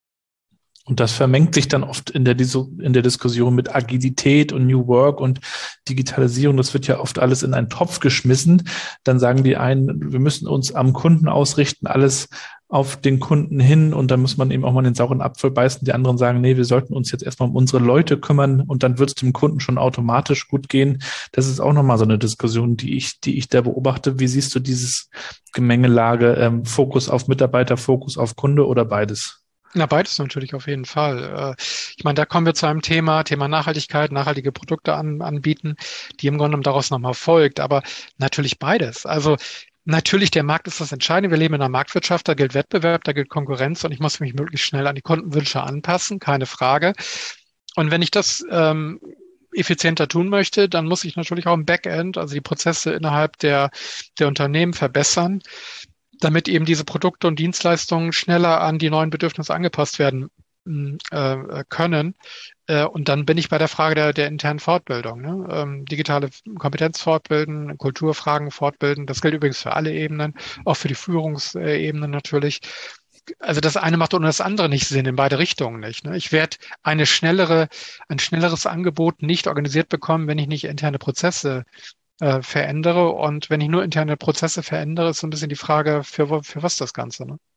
Und das vermengt sich dann oft in der, in der Diskussion mit Agilität und New Work und Digitalisierung. Das wird ja oft alles in einen Topf geschmissen. Dann sagen die einen, wir müssen uns am Kunden ausrichten, alles auf den Kunden hin. Und dann muss man eben auch mal den sauren Apfel beißen. Die anderen sagen, nee, wir sollten uns jetzt erstmal um unsere Leute kümmern und dann wird es dem Kunden schon automatisch gut gehen. Das ist auch nochmal so eine Diskussion, die ich, die ich da beobachte. Wie siehst du dieses Gemengelage, ähm, Fokus auf Mitarbeiter, Fokus auf Kunde oder beides? Na, beides natürlich auf jeden Fall. Ich meine, da kommen wir zu einem Thema, Thema Nachhaltigkeit, nachhaltige Produkte an, anbieten, die im Grunde genommen daraus nochmal folgt. Aber natürlich beides. Also natürlich, der Markt ist das Entscheidende. Wir leben in einer Marktwirtschaft, da gilt Wettbewerb, da gilt Konkurrenz und ich muss mich möglichst schnell an die Kundenwünsche anpassen, keine Frage. Und wenn ich das ähm, effizienter tun möchte, dann muss ich natürlich auch im Backend, also die Prozesse innerhalb der, der Unternehmen verbessern, damit eben diese Produkte und Dienstleistungen schneller an die neuen Bedürfnisse angepasst werden äh, können. Äh, und dann bin ich bei der Frage der, der internen Fortbildung. Ne? Ähm, digitale Kompetenz fortbilden, Kulturfragen fortbilden. Das gilt übrigens für alle Ebenen, auch für die Führungsebene natürlich. Also das eine macht ohne das andere nicht Sinn, in beide Richtungen nicht. Ne? Ich werde eine schnellere, ein schnelleres Angebot nicht organisiert bekommen, wenn ich nicht interne Prozesse äh, verändere. Und wenn ich nur interne Prozesse verändere, ist so ein bisschen die Frage, für, für was das Ganze. Ne?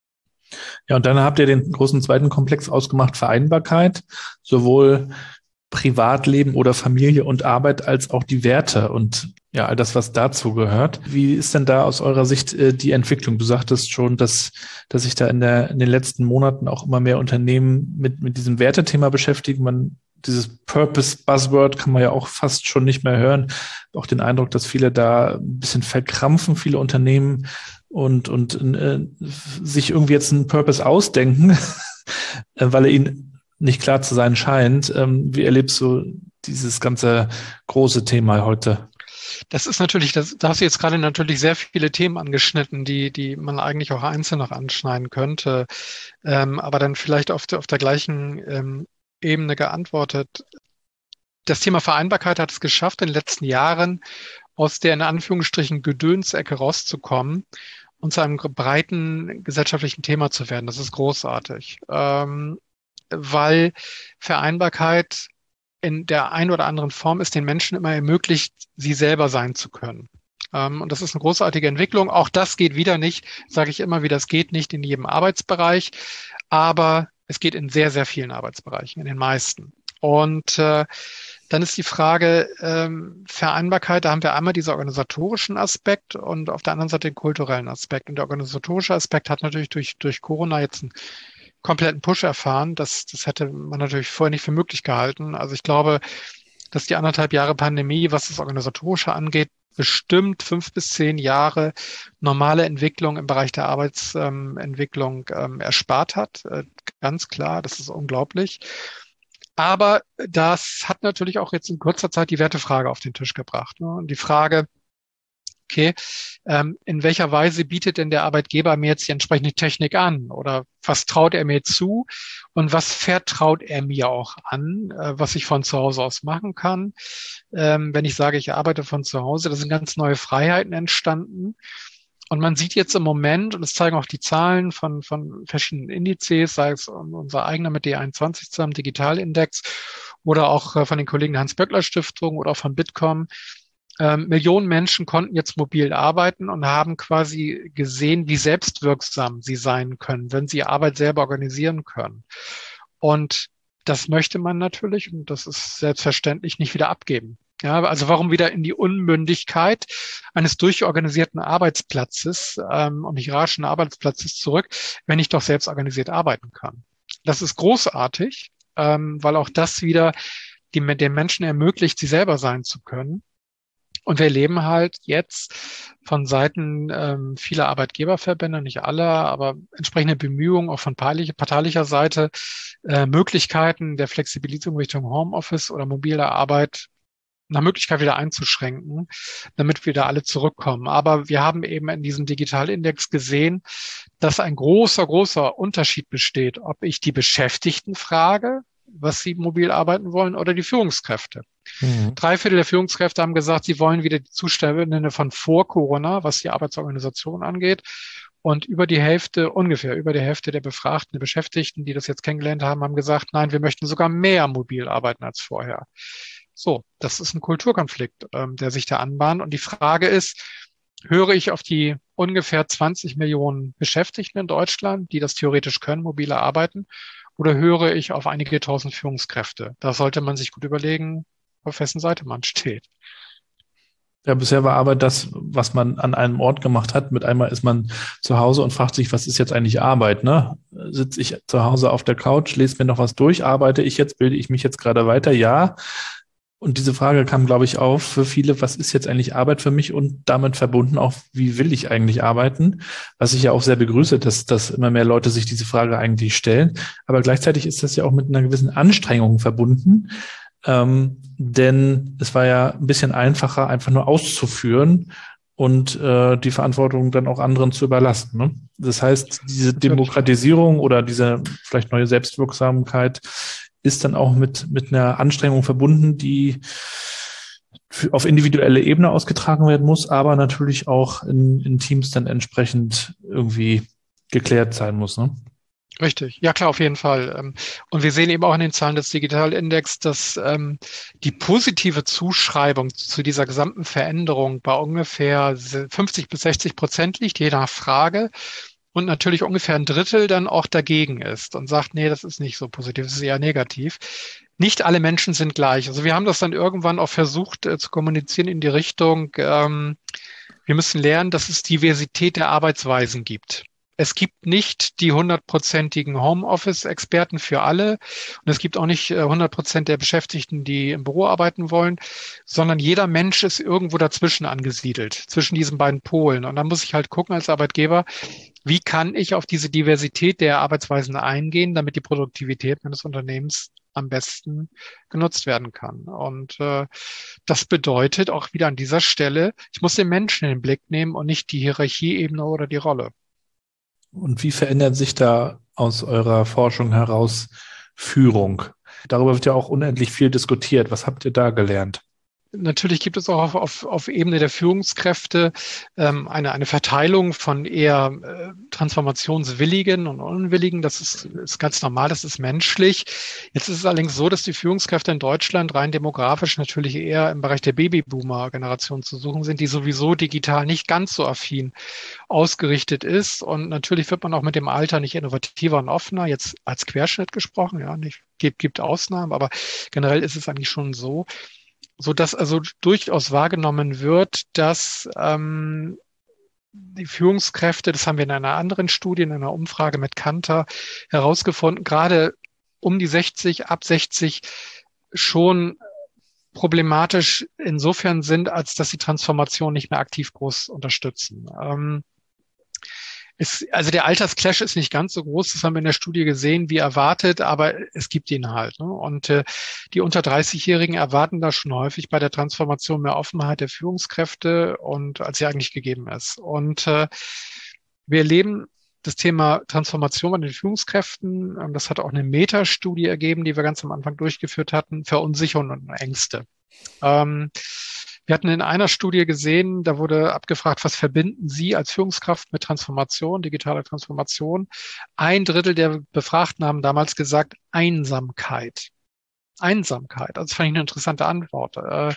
Ja, und dann habt ihr den großen zweiten Komplex ausgemacht, Vereinbarkeit, sowohl Privatleben oder Familie und Arbeit als auch die Werte und ja, all das, was dazu gehört. Wie ist denn da aus eurer Sicht äh, die Entwicklung? Du sagtest schon, dass, dass sich da in der, in den letzten Monaten auch immer mehr Unternehmen mit, mit diesem Wertethema beschäftigen. Man, dieses Purpose-Buzzword kann man ja auch fast schon nicht mehr hören. Auch den Eindruck, dass viele da ein bisschen verkrampfen, viele Unternehmen und, und äh, sich irgendwie jetzt einen Purpose ausdenken, weil er ihnen nicht klar zu sein scheint. Ähm, wie erlebst du dieses ganze große Thema heute? Das ist natürlich, das, da hast du jetzt gerade natürlich sehr viele Themen angeschnitten, die, die man eigentlich auch einzeln noch anschneiden könnte, ähm, aber dann vielleicht auf der, auf der gleichen ähm, Ebene geantwortet. Das Thema Vereinbarkeit hat es geschafft, in den letzten Jahren aus der in Anführungsstrichen Gedönsecke rauszukommen und zu einem breiten gesellschaftlichen Thema zu werden. Das ist großartig, ähm, weil Vereinbarkeit in der einen oder anderen Form ist den Menschen immer ermöglicht, sie selber sein zu können. Ähm, und das ist eine großartige Entwicklung. Auch das geht wieder nicht, sage ich immer wieder, es geht nicht in jedem Arbeitsbereich, aber es geht in sehr, sehr vielen Arbeitsbereichen, in den meisten. Und äh, dann ist die Frage ähm, Vereinbarkeit, da haben wir einmal diesen organisatorischen Aspekt und auf der anderen Seite den kulturellen Aspekt. Und der organisatorische Aspekt hat natürlich durch, durch Corona jetzt einen kompletten Push erfahren. Das, das hätte man natürlich vorher nicht für möglich gehalten. Also ich glaube, dass die anderthalb Jahre Pandemie, was das Organisatorische angeht, bestimmt fünf bis zehn Jahre normale Entwicklung im Bereich der Arbeitsentwicklung ähm, erspart hat. Äh, ganz klar, das ist unglaublich. Aber das hat natürlich auch jetzt in kurzer Zeit die Wertefrage auf den Tisch gebracht. Ne? Und die Frage, okay, ähm, in welcher Weise bietet denn der Arbeitgeber mir jetzt die entsprechende Technik an? Oder was traut er mir zu? Und was vertraut er mir auch an, äh, was ich von zu Hause aus machen kann? Ähm, wenn ich sage, ich arbeite von zu Hause, da sind ganz neue Freiheiten entstanden. Und man sieht jetzt im Moment, und das zeigen auch die Zahlen von, von verschiedenen Indizes, sei es unser eigener mit D einundzwanzig zusammen, Digitalindex, oder auch von den Kollegen der Hans-Böckler-Stiftung oder auch von Bitkom, ähm, Millionen Menschen konnten jetzt mobil arbeiten und haben quasi gesehen, wie selbstwirksam sie sein können, wenn sie Arbeit selber organisieren können. Und das möchte man natürlich, und das ist selbstverständlich, nicht wieder abgeben. Ja, also warum wieder in die Unmündigkeit eines durchorganisierten Arbeitsplatzes ähm, und hierarchischen Arbeitsplatzes zurück, wenn ich doch selbst organisiert arbeiten kann? Das ist großartig, ähm, weil auch das wieder die, den Menschen ermöglicht, sie selber sein zu können. Und wir erleben halt jetzt von Seiten ähm, vieler Arbeitgeberverbände, nicht alle, aber entsprechende Bemühungen auch von parteiliche, parteilicher Seite, äh, Möglichkeiten der Flexibilisierung Richtung Homeoffice oder mobile Arbeit nach Möglichkeit wieder einzuschränken, damit wir da alle zurückkommen. Aber wir haben eben in diesem Digitalindex gesehen, dass ein großer, großer Unterschied besteht, ob ich die Beschäftigten frage, was sie mobil arbeiten wollen, oder die Führungskräfte. Mhm. Drei Viertel der Führungskräfte haben gesagt, sie wollen wieder die Zustände von vor Corona, was die Arbeitsorganisation angeht. Und über die Hälfte, ungefähr über die Hälfte der Befragten, der Beschäftigten, die das jetzt kennengelernt haben, haben gesagt, nein, wir möchten sogar mehr mobil arbeiten als vorher. So, das ist ein Kulturkonflikt, ähm, der sich da anbahnt. Und die Frage ist, höre ich auf die ungefähr zwanzig Millionen Beschäftigten in Deutschland, die das theoretisch können, mobile arbeiten, oder höre ich auf einige tausend Führungskräfte? Da sollte man sich gut überlegen, auf wessen Seite man steht. Ja, bisher war aber das, was man an einem Ort gemacht hat. Mit einmal ist man zu Hause und fragt sich, was ist jetzt eigentlich Arbeit, ne? Sitze ich zu Hause auf der Couch, lese mir noch was durch, arbeite ich jetzt, bilde ich mich jetzt gerade weiter? Ja. Und diese Frage kam, glaube ich, auf für viele, was ist jetzt eigentlich Arbeit für mich und damit verbunden auch, wie will ich eigentlich arbeiten? Was ich ja auch sehr begrüße, dass, dass immer mehr Leute sich diese Frage eigentlich stellen. Aber gleichzeitig ist das ja auch mit einer gewissen Anstrengung verbunden. Ähm, denn es war ja ein bisschen einfacher, einfach nur auszuführen und äh, die Verantwortung dann auch anderen zu überlassen. Ne? Das heißt, diese Natürlich. Demokratisierung oder diese vielleicht neue Selbstwirksamkeit ist dann auch mit, mit einer Anstrengung verbunden, die für, auf individuelle Ebene ausgetragen werden muss, aber natürlich auch in, in Teams dann entsprechend irgendwie geklärt sein muss. Ne? Richtig, ja klar, auf jeden Fall. Und wir sehen eben auch in den Zahlen des Digitalindex, dass ähm, die positive Zuschreibung zu dieser gesamten Veränderung bei ungefähr fünfzig bis sechzig Prozent liegt, je nach Frage. Und natürlich ungefähr ein Drittel dann auch dagegen ist und sagt, nee, das ist nicht so positiv, das ist eher negativ. Nicht alle Menschen sind gleich. Also wir haben das dann irgendwann auch versucht äh, zu kommunizieren in die Richtung, ähm, wir müssen lernen, dass es Diversität der Arbeitsweisen gibt. Es gibt nicht die hundertprozentigen Homeoffice-Experten für alle und es gibt auch nicht hundert Prozent der Beschäftigten, die im Büro arbeiten wollen, sondern jeder Mensch ist irgendwo dazwischen angesiedelt, zwischen diesen beiden Polen. Und dann muss ich halt gucken als Arbeitgeber, wie kann ich auf diese Diversität der Arbeitsweisen eingehen, damit die Produktivität meines Unternehmens am besten genutzt werden kann. Und äh, das bedeutet auch wieder an dieser Stelle, ich muss den Menschen in den Blick nehmen und nicht die Hierarchieebene oder die Rolle. Und wie verändert sich da aus eurer Forschung heraus Führung? Darüber wird ja auch unendlich viel diskutiert. Was habt ihr da gelernt? Natürlich gibt es auch auf, auf, auf Ebene der Führungskräfte ähm, eine, eine Verteilung von eher äh, transformationswilligen und unwilligen. Das ist, ist ganz normal, das ist menschlich. Jetzt ist es allerdings so, dass die Führungskräfte in Deutschland rein demografisch natürlich eher im Bereich der Babyboomer-Generation zu suchen sind, die sowieso digital nicht ganz so affin ausgerichtet ist. Und natürlich wird man auch mit dem Alter nicht innovativer und offener, jetzt als Querschnitt gesprochen, ja, nicht, gibt, gibt Ausnahmen, aber generell ist es eigentlich schon so, so dass also durchaus wahrgenommen wird, dass ähm, die Führungskräfte, das haben wir in einer anderen Studie, in einer Umfrage mit Kantar herausgefunden, gerade um die sechzig, ab sechzig schon problematisch insofern sind, als dass die Transformation nicht mehr aktiv groß unterstützen. Ähm, Ist, also der Altersclash ist nicht ganz so groß, das haben wir in der Studie gesehen, wie erwartet, aber es gibt ihn halt. Ne? Und äh, die unter dreißig-Jährigen erwarten da schon häufig bei der Transformation mehr Offenheit der Führungskräfte und als sie eigentlich gegeben ist. Und äh, wir erleben das Thema Transformation bei den Führungskräften, ähm, das hat auch eine Metastudie ergeben, die wir ganz am Anfang durchgeführt hatten, Verunsicherung und Ängste. Ähm, Wir hatten in einer Studie gesehen, da wurde abgefragt, was verbinden Sie als Führungskraft mit Transformation, digitaler Transformation? Ein Drittel der Befragten haben damals gesagt, Einsamkeit. Einsamkeit, also das fand ich eine interessante Antwort. Äh,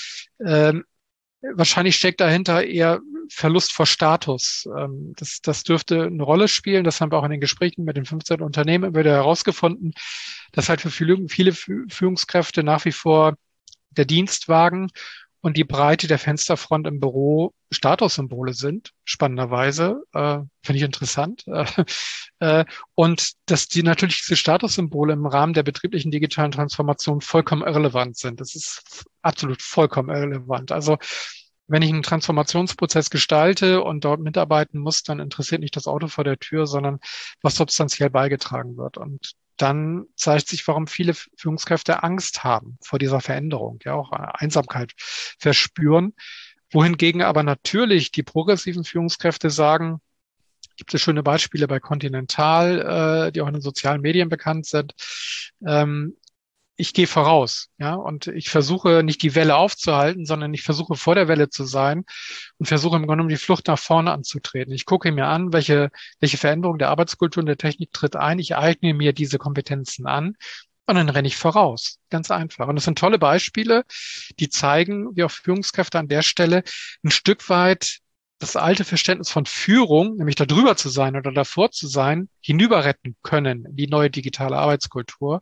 äh, wahrscheinlich steckt dahinter eher Verlust vor Status. Ähm, das, das dürfte eine Rolle spielen. Das haben wir auch in den Gesprächen mit den fünfzehn Unternehmen immer wieder herausgefunden, dass halt für viele, viele Führungskräfte nach wie vor der Dienstwagen und die Breite der Fensterfront im Büro Statussymbole sind, spannenderweise, äh, finde ich interessant. Äh, und dass die natürlich diese Statussymbole im Rahmen der betrieblichen digitalen Transformation vollkommen irrelevant sind. Das ist absolut vollkommen irrelevant. Also wenn ich einen Transformationsprozess gestalte und dort mitarbeiten muss, dann interessiert nicht das Auto vor der Tür, sondern was substanziell beigetragen wird. Und dann zeigt sich, warum viele Führungskräfte Angst haben vor dieser Veränderung, ja auch Einsamkeit verspüren, wohingegen aber natürlich die progressiven Führungskräfte sagen, gibt es schöne Beispiele bei Continental, äh, die auch in den sozialen Medien bekannt sind, ähm, ich gehe voraus, ja, und ich versuche nicht die Welle aufzuhalten, sondern ich versuche vor der Welle zu sein und versuche im Grunde genommen die Flucht nach vorne anzutreten. Ich gucke mir an, welche, welche Veränderung der Arbeitskultur und der Technik tritt ein. Ich eigne mir diese Kompetenzen an und dann renne ich voraus. Ganz einfach. Und das sind tolle Beispiele, die zeigen, wie auch Führungskräfte an der Stelle ein Stück weit das alte Verständnis von Führung, nämlich da drüber zu sein oder davor zu sein, hinüberretten können in die neue digitale Arbeitskultur.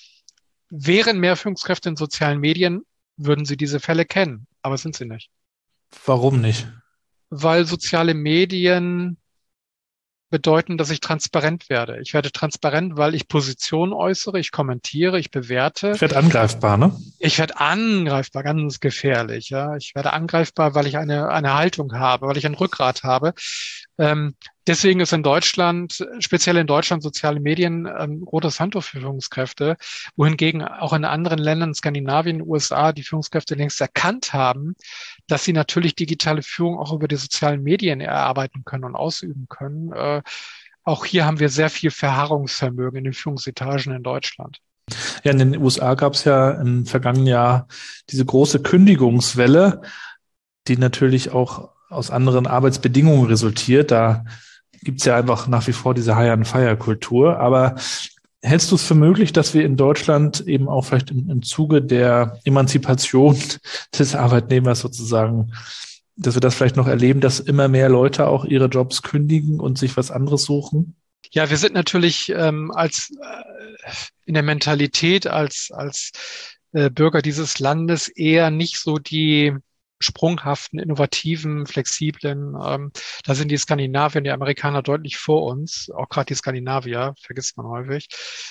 Wären mehr Führungskräfte in sozialen Medien, würden sie diese Fälle kennen, aber sind sie nicht. Warum nicht? Weil soziale Medien bedeuten, dass ich transparent werde. Ich werde transparent, weil ich Position äußere, ich kommentiere, ich bewerte. Ich werde angreifbar, ne? Ich werde angreifbar, ganz gefährlich. Ja, ich werde angreifbar, weil ich eine eine Haltung habe, weil ich ein Rückgrat habe. Ähm, Deswegen ist in Deutschland, speziell in Deutschland, soziale Medien ähm, rotes Handtuch für Führungskräfte, wohingegen auch in anderen Ländern, Skandinavien, U S A, die Führungskräfte längst erkannt haben, dass sie natürlich digitale Führung auch über die sozialen Medien erarbeiten können und ausüben können. Äh, auch hier haben wir sehr viel Verharrungsvermögen in den Führungsetagen in Deutschland. Ja, in den U S A gab es ja im vergangenen Jahr diese große Kündigungswelle, die natürlich auch aus anderen Arbeitsbedingungen resultiert. Da gibt's ja einfach nach wie vor diese Hire-and-Fire-Kultur. Aber hältst du es für möglich, dass wir in Deutschland eben auch vielleicht im, im Zuge der Emanzipation des Arbeitnehmers sozusagen, dass wir das vielleicht noch erleben, dass immer mehr Leute auch ihre Jobs kündigen und sich was anderes suchen? Ja, wir sind natürlich ähm, als äh, in der Mentalität als als äh, Bürger dieses Landes eher nicht so die sprunghaften, innovativen, flexiblen. Ähm, da sind die Skandinavier und die Amerikaner deutlich vor uns. Auch gerade die Skandinavier, vergisst man häufig.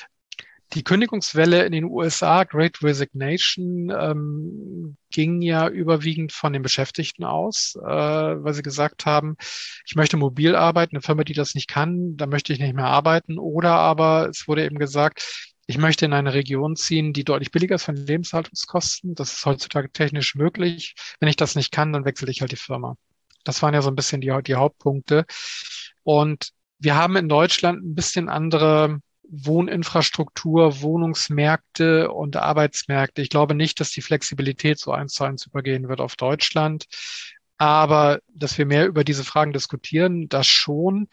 Die Kündigungswelle in den U S A, Great Resignation, ähm, ging ja überwiegend von den Beschäftigten aus, äh, weil sie gesagt haben, ich möchte mobil arbeiten, eine Firma, die das nicht kann, da möchte ich nicht mehr arbeiten. Oder aber es wurde eben gesagt, ich möchte in eine Region ziehen, die deutlich billiger ist von den Lebenshaltungskosten. Das ist heutzutage technisch möglich. Wenn ich das nicht kann, dann wechsle ich halt die Firma. Das waren ja so ein bisschen die, die Hauptpunkte. Und wir haben in Deutschland ein bisschen andere Wohninfrastruktur, Wohnungsmärkte und Arbeitsmärkte. Ich glaube nicht, dass die Flexibilität so eins zu eins übergehen wird auf Deutschland. Aber dass wir mehr über diese Fragen diskutieren, das schon.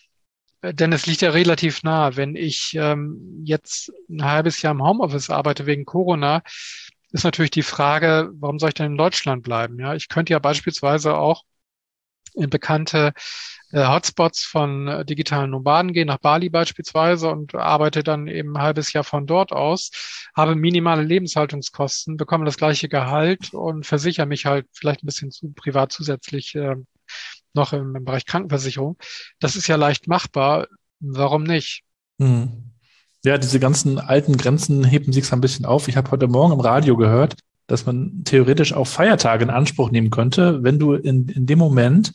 Denn es liegt ja relativ nah. Wenn ich ähm, jetzt ein halbes Jahr im Homeoffice arbeite wegen Corona, ist natürlich die Frage, warum soll ich denn in Deutschland bleiben? Ja, ich könnte ja beispielsweise auch in bekannte äh, Hotspots von äh, digitalen Nomaden gehen, nach Bali beispielsweise, und arbeite dann eben ein halbes Jahr von dort aus, habe minimale Lebenshaltungskosten, bekomme das gleiche Gehalt und versichere mich halt vielleicht ein bisschen zu privat zusätzlich äh, noch im, im Bereich Krankenversicherung. Das ist ja leicht machbar. Warum nicht? Hm. Ja, diese ganzen alten Grenzen heben sich ein bisschen auf. Ich habe heute Morgen im Radio gehört, dass man theoretisch auch Feiertage in Anspruch nehmen könnte, wenn du in, in dem Moment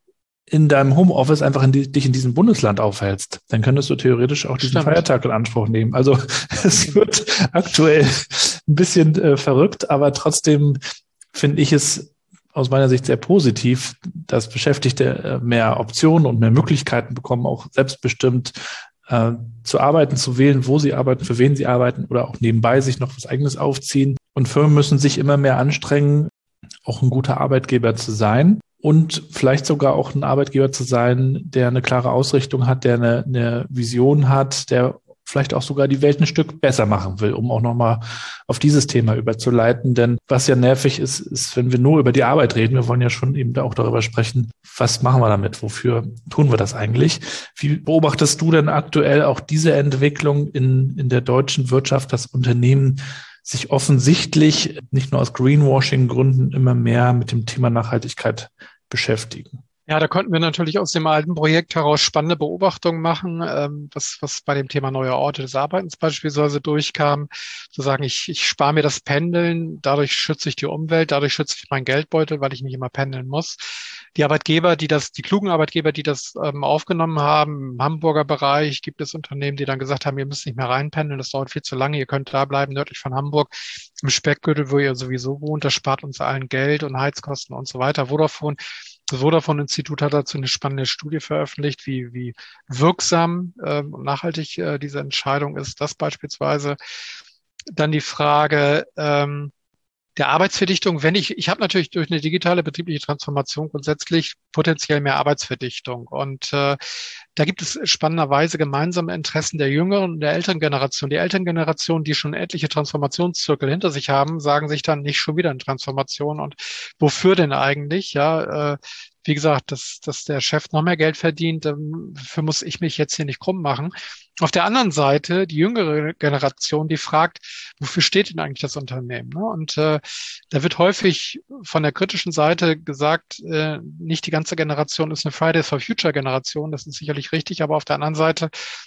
in deinem Homeoffice einfach in die, dich in diesem Bundesland aufhältst. Dann könntest du theoretisch auch diesen Stimmt. Feiertag in Anspruch nehmen. Also es wird aktuell ein bisschen äh, verrückt, aber trotzdem finde ich es aus meiner Sicht sehr positiv, dass Beschäftigte mehr Optionen und mehr Möglichkeiten bekommen, auch selbstbestimmt äh, zu arbeiten, zu wählen, wo sie arbeiten, für wen sie arbeiten oder auch nebenbei sich noch was Eigenes aufziehen. Und Firmen müssen sich immer mehr anstrengen, auch ein guter Arbeitgeber zu sein und vielleicht sogar auch ein Arbeitgeber zu sein, der eine klare Ausrichtung hat, der eine, eine Vision hat, der vielleicht auch sogar die Welt ein Stück besser machen will, um auch nochmal auf dieses Thema überzuleiten. Denn was ja nervig ist, ist, wenn wir nur über die Arbeit reden, wir wollen ja schon eben auch darüber sprechen, was machen wir damit, wofür tun wir das eigentlich? Wie beobachtest du denn aktuell auch diese Entwicklung in, in der deutschen Wirtschaft, dass Unternehmen sich offensichtlich nicht nur aus Greenwashing-Gründen immer mehr mit dem Thema Nachhaltigkeit beschäftigen? Ja, da konnten wir natürlich aus dem alten Projekt heraus spannende Beobachtungen machen, ähm, was, was bei dem Thema neue Orte des Arbeitens beispielsweise durchkam. Zu sagen, ich, ich spare mir das Pendeln, dadurch schütze ich die Umwelt, dadurch schütze ich meinen Geldbeutel, weil ich nicht immer pendeln muss. Die Arbeitgeber, die das, die klugen Arbeitgeber, die das ähm, aufgenommen haben, im Hamburger Bereich gibt es Unternehmen, die dann gesagt haben, ihr müsst nicht mehr reinpendeln, das dauert viel zu lange, ihr könnt da bleiben, nördlich von Hamburg, im Speckgürtel, wo ihr sowieso wohnt, das spart uns allen Geld und Heizkosten und so weiter. Vodafone Das Vodafone-Institut hat dazu eine spannende Studie veröffentlicht, wie, wie wirksam äh, und nachhaltig äh, diese Entscheidung ist. Das beispielsweise. Dann die Frage ähm, der Arbeitsverdichtung. Wenn ich, ich habe natürlich durch eine digitale betriebliche Transformation grundsätzlich potenziell mehr Arbeitsverdichtung. Und äh, da gibt es spannenderweise gemeinsame Interessen der jüngeren und der älteren Generation. Die älteren Generation, die schon etliche Transformationszirkel hinter sich haben, sagen sich dann nicht schon wieder in Transformation. Und wofür denn eigentlich? Ja, äh, wie gesagt, dass, dass der Chef noch mehr Geld verdient, dafür muss ich mich jetzt hier nicht krumm machen. Auf der anderen Seite, die jüngere Generation, die fragt, wofür steht denn eigentlich das Unternehmen? Ne? Und äh, da wird häufig von der kritischen Seite gesagt, äh, nicht die ganze Generation ist eine Fridays for Future Generation, das ist sicherlich richtig, aber auf der anderen Seite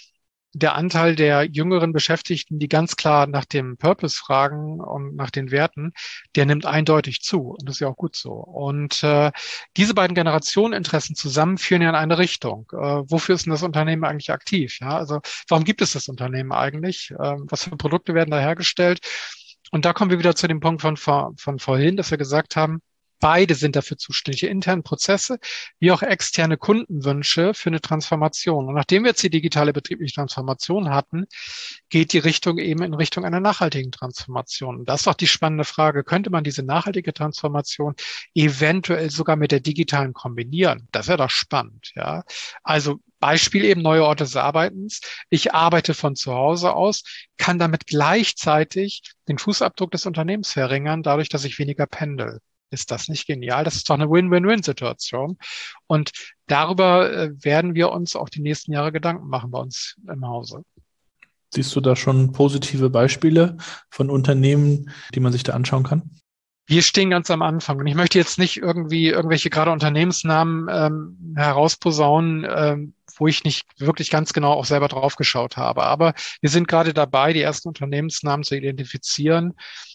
der Anteil der jüngeren Beschäftigten, die ganz klar nach dem Purpose fragen und nach den Werten, der nimmt eindeutig zu. Und das ist ja auch gut so. Und äh, diese beiden Generationeninteressen zusammen führen ja in eine Richtung. Äh, wofür ist denn das Unternehmen eigentlich aktiv? Ja, also warum gibt es das Unternehmen eigentlich? Äh, was für Produkte werden da hergestellt? Und da kommen wir wieder zu dem Punkt von, von vorhin, dass wir gesagt haben, beide sind dafür zuständig, die internen Prozesse wie auch externe Kundenwünsche für eine Transformation. Und nachdem wir jetzt die digitale betriebliche Transformation hatten, geht die Richtung eben in Richtung einer nachhaltigen Transformation. Und das ist doch die spannende Frage, könnte man diese nachhaltige Transformation eventuell sogar mit der digitalen kombinieren? Das wäre doch spannend, ja. Also Beispiel eben neue Orte des Arbeitens. Ich arbeite von zu Hause aus, kann damit gleichzeitig den Fußabdruck des Unternehmens verringern, dadurch, dass ich weniger pendel. Ist das nicht genial? Das ist doch eine Win-Win-Win-Situation. Und darüber äh, werden wir uns auch die nächsten Jahre Gedanken machen bei uns im Hause. Siehst du da schon positive Beispiele von Unternehmen, die man sich da anschauen kann? Wir stehen ganz am Anfang. Und ich möchte jetzt nicht irgendwie irgendwelche gerade Unternehmensnamen ähm, herausposaunen, ähm, wo ich nicht wirklich ganz genau auch selber drauf geschaut habe. Aber wir sind gerade dabei, die ersten Unternehmensnamen zu identifizieren.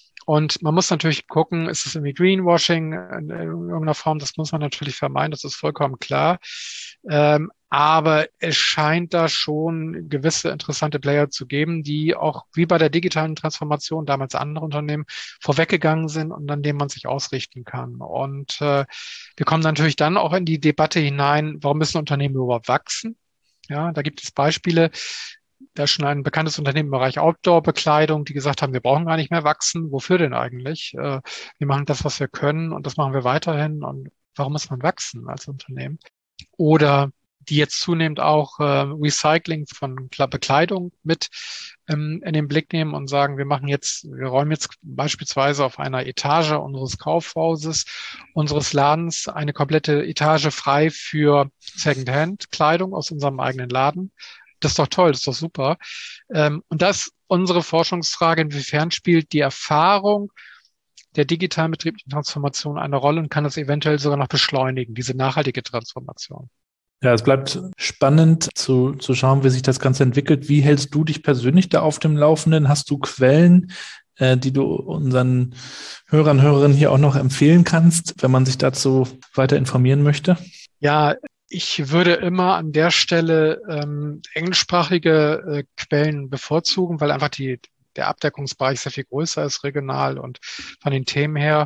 Und man muss natürlich gucken, ist es irgendwie Greenwashing in irgendeiner Form? Das muss man natürlich vermeiden, das ist vollkommen klar. Ähm, aber es scheint da schon gewisse interessante Player zu geben, die auch wie bei der digitalen Transformation damals andere Unternehmen vorweggegangen sind und an denen man sich ausrichten kann. Und äh, wir kommen natürlich dann auch in die Debatte hinein, warum müssen Unternehmen überhaupt wachsen? Ja, da gibt es Beispiele. Da ist schon ein bekanntes Unternehmen im Bereich Outdoor-Bekleidung, die gesagt haben, wir brauchen gar nicht mehr wachsen. Wofür denn eigentlich? Äh, wir machen das, was wir können und das machen wir weiterhin. Und warum muss man wachsen als Unternehmen? Oder die jetzt zunehmend auch äh, Recycling von Bekleidung mit ähm, in den Blick nehmen und sagen, wir machen jetzt, wir räumen jetzt beispielsweise auf einer Etage unseres Kaufhauses, unseres Ladens eine komplette Etage frei für Secondhand-Kleidung aus unserem eigenen Laden. Das ist doch toll, das ist doch super. Ähm, und das ist unsere Forschungsfrage, inwiefern spielt die Erfahrung der digitalen betrieblichen Transformation eine Rolle und kann das eventuell sogar noch beschleunigen, diese nachhaltige Transformation. Ja, es bleibt spannend zu, zu schauen, wie sich das Ganze entwickelt. Wie hältst du dich persönlich da auf dem Laufenden? Hast du Quellen, äh, die du unseren Hörern, Hörerinnen hier auch noch empfehlen kannst, wenn man sich dazu weiter informieren möchte? Ja, ich würde immer an der Stelle ähm, englischsprachige äh, Quellen bevorzugen, weil einfach die, der Abdeckungsbereich sehr viel größer ist, regional und von den Themen her.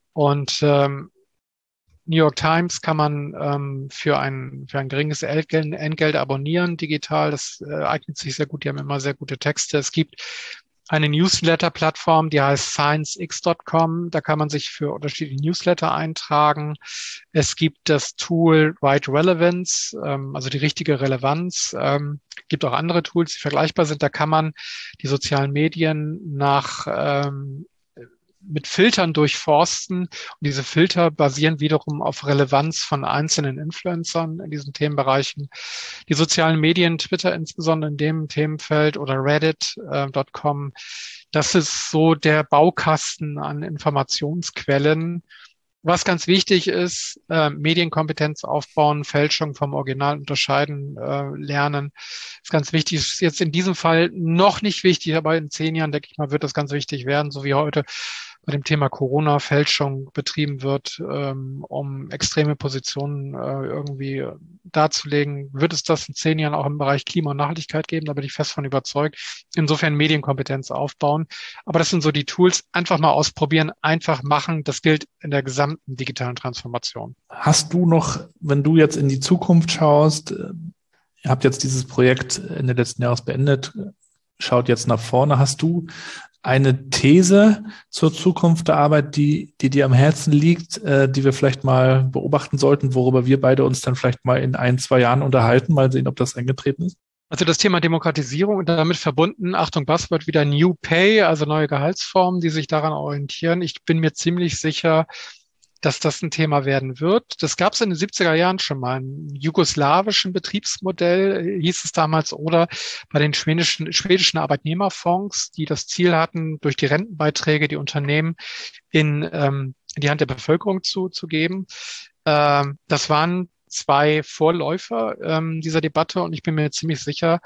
Und ähm, New York Times kann man ähm, für ein für ein geringes Entgelt, Entgelt abonnieren, digital. Das äh, eignet sich sehr gut. Die haben immer sehr gute Texte. Es gibt eine Newsletter-Plattform, die heißt science x Punkt com. Da kann man sich für unterschiedliche Newsletter eintragen. Es gibt das Tool Right Relevance, ähm, also die richtige Relevanz. Ähm, gibt auch andere Tools, die vergleichbar sind. Da kann man die sozialen Medien nach ähm, mit Filtern durchforsten. Und diese Filter basieren wiederum auf Relevanz von einzelnen Influencern in diesen Themenbereichen. Die sozialen Medien, Twitter insbesondere in dem Themenfeld oder reddit Punkt com, das ist so der Baukasten an Informationsquellen. Was ganz wichtig ist, äh, Medienkompetenz aufbauen, Fälschung vom Original unterscheiden, äh, lernen. Ist ganz wichtig, ist jetzt in diesem Fall noch nicht wichtig, aber in zehn Jahren, denke ich mal, wird das ganz wichtig werden, so wie heute bei dem Thema Corona-Fälschung betrieben wird, ähm, um extreme Positionen äh, irgendwie darzulegen. Wird es das in zehn Jahren auch im Bereich Klima und Nachhaltigkeit geben? Da bin ich fest von überzeugt. Insofern Medienkompetenz aufbauen. Aber das sind so die Tools. Einfach mal ausprobieren, einfach machen. Das gilt in der gesamten digitalen Transformation. Hast du noch, wenn du jetzt in die Zukunft schaust, ihr habt jetzt dieses Projekt Ende letzten Jahres beendet, schaut jetzt nach vorne, hast du eine These zur Zukunft der Arbeit, die, die dir am Herzen liegt, äh, die wir vielleicht mal beobachten sollten, worüber wir beide uns dann vielleicht mal in ein, zwei Jahren unterhalten, mal sehen, ob das eingetreten ist? Also das Thema Demokratisierung und damit verbunden, Achtung, Buzzword wieder New Pay, also neue Gehaltsformen, die sich daran orientieren. Ich bin mir ziemlich sicher, dass das ein Thema werden wird. Das gab es in den siebziger Jahren schon mal. Im jugoslawischen Betriebsmodell hieß es damals oder bei den schwedischen, schwedischen Arbeitnehmerfonds, die das Ziel hatten, durch die Rentenbeiträge die Unternehmen in, ähm, in die Hand der Bevölkerung zu, zu geben. Ähm, das waren zwei Vorläufer ähm, dieser Debatte und ich bin mir ziemlich sicher,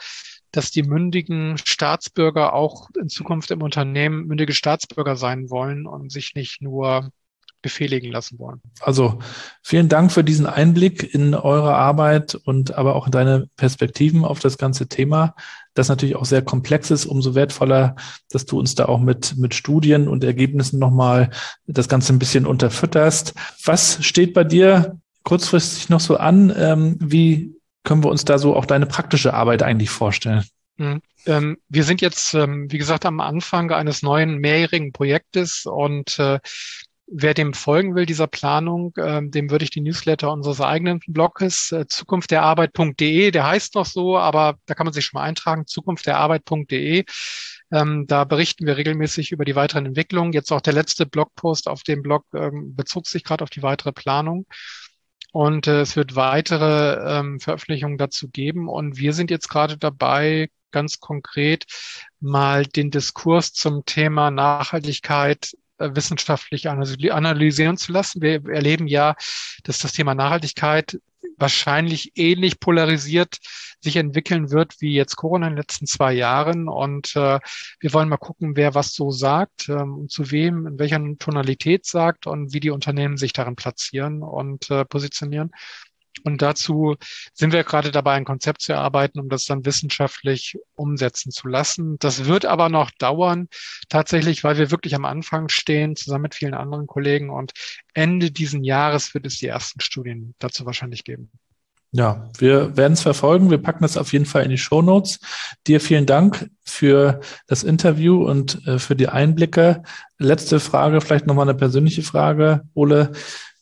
dass die mündigen Staatsbürger auch in Zukunft im Unternehmen mündige Staatsbürger sein wollen und sich nicht nur befehligen lassen wollen. Also vielen Dank für diesen Einblick in eure Arbeit und aber auch in deine Perspektiven auf das ganze Thema, das natürlich auch sehr komplex ist. Umso wertvoller, dass du uns da auch mit, mit Studien und Ergebnissen nochmal das Ganze ein bisschen unterfütterst. Was steht bei dir kurzfristig noch so an? Ähm, wie können wir uns da so auch deine praktische Arbeit eigentlich vorstellen? Mhm. Ähm, wir sind jetzt, ähm, wie gesagt, am Anfang eines neuen mehrjährigen Projektes und äh, wer dem folgen will, dieser Planung, äh, dem würde ich die Newsletter unseres eigenen Blogs, äh, zukunft der arbeit punkt de, der heißt noch so, aber da kann man sich schon mal eintragen, zukunft der arbeit punkt de. Ähm, da berichten wir regelmäßig über die weiteren Entwicklungen. Jetzt auch der letzte Blogpost auf dem Blog ähm, bezog sich gerade auf die weitere Planung. Und äh, es wird weitere ähm, Veröffentlichungen dazu geben. Und wir sind jetzt gerade dabei, ganz konkret mal den Diskurs zum Thema Nachhaltigkeit wissenschaftlich analysieren zu lassen. Wir erleben ja, dass das Thema Nachhaltigkeit wahrscheinlich ähnlich polarisiert sich entwickeln wird wie jetzt Corona in den letzten zwei Jahren. Und äh, wir wollen mal gucken, wer was so sagt, ähm, zu wem, in welcher Tonalität sagt und wie die Unternehmen sich darin platzieren und äh, positionieren. Und dazu sind wir gerade dabei, ein Konzept zu erarbeiten, um das dann wissenschaftlich umsetzen zu lassen. Das wird aber noch dauern, tatsächlich, weil wir wirklich am Anfang stehen, zusammen mit vielen anderen Kollegen. Und Ende diesen Jahres wird es die ersten Studien dazu wahrscheinlich geben. Ja, wir werden es verfolgen. Wir packen das auf jeden Fall in die Shownotes. Dir vielen Dank für das Interview und äh, für die Einblicke. Letzte Frage, vielleicht nochmal eine persönliche Frage. Ole,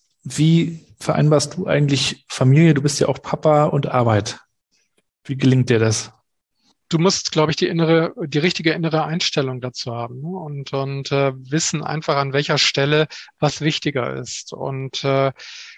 wie vereinbarst du eigentlich Familie? Du bist ja auch Papa und Arbeit. Wie gelingt dir das? Du musst, glaube ich, die innere, die richtige innere Einstellung dazu haben, ne? und und äh, wissen einfach, an welcher Stelle was wichtiger ist. Und äh,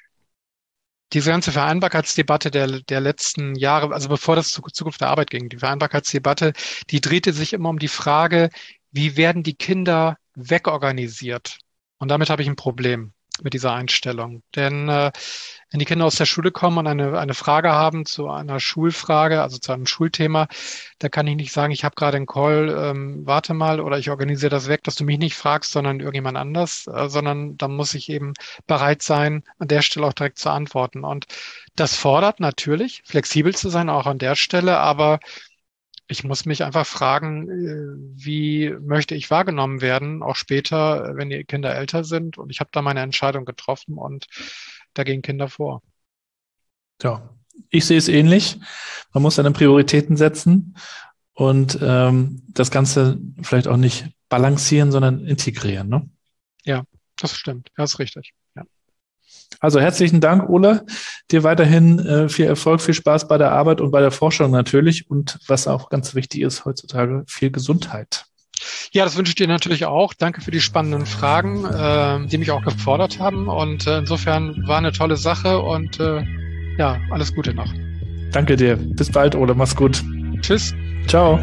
diese ganze Vereinbarkeitsdebatte der der letzten Jahre, also bevor das zur Zukunft der Arbeit ging, die Vereinbarkeitsdebatte, die drehte sich immer um die Frage, wie werden die Kinder wegorganisiert? Und damit habe ich ein Problem mit dieser Einstellung. Denn äh, wenn die Kinder aus der Schule kommen und eine eine Frage haben zu einer Schulfrage, also zu einem Schulthema, da kann ich nicht sagen, ich habe gerade einen Call, ähm, warte mal, oder ich organisiere das weg, dass du mich nicht fragst, sondern irgendjemand anders, äh, sondern da muss ich eben bereit sein, an der Stelle auch direkt zu antworten. Und das fordert natürlich, flexibel zu sein, auch an der Stelle, aber ich muss mich einfach fragen, wie möchte ich wahrgenommen werden, auch später, wenn die Kinder älter sind. Und ich habe da meine Entscheidung getroffen und da gehen Kinder vor. Ja, ich sehe es ähnlich. Man muss seine Prioritäten setzen und ähm, das Ganze vielleicht auch nicht balancieren, sondern integrieren, ne? Ja, das stimmt. Das ist richtig. Ja. Also herzlichen Dank, Ole. Dir weiterhin äh, viel Erfolg, viel Spaß bei der Arbeit und bei der Forschung natürlich. Und was auch ganz wichtig ist heutzutage, viel Gesundheit. Ja, das wünsche ich dir natürlich auch. Danke für die spannenden Fragen, äh, die mich auch gefordert haben. Und äh, insofern war eine tolle Sache und äh, ja, alles Gute noch. Danke dir. Bis bald, Ole. Mach's gut. Tschüss. Ciao.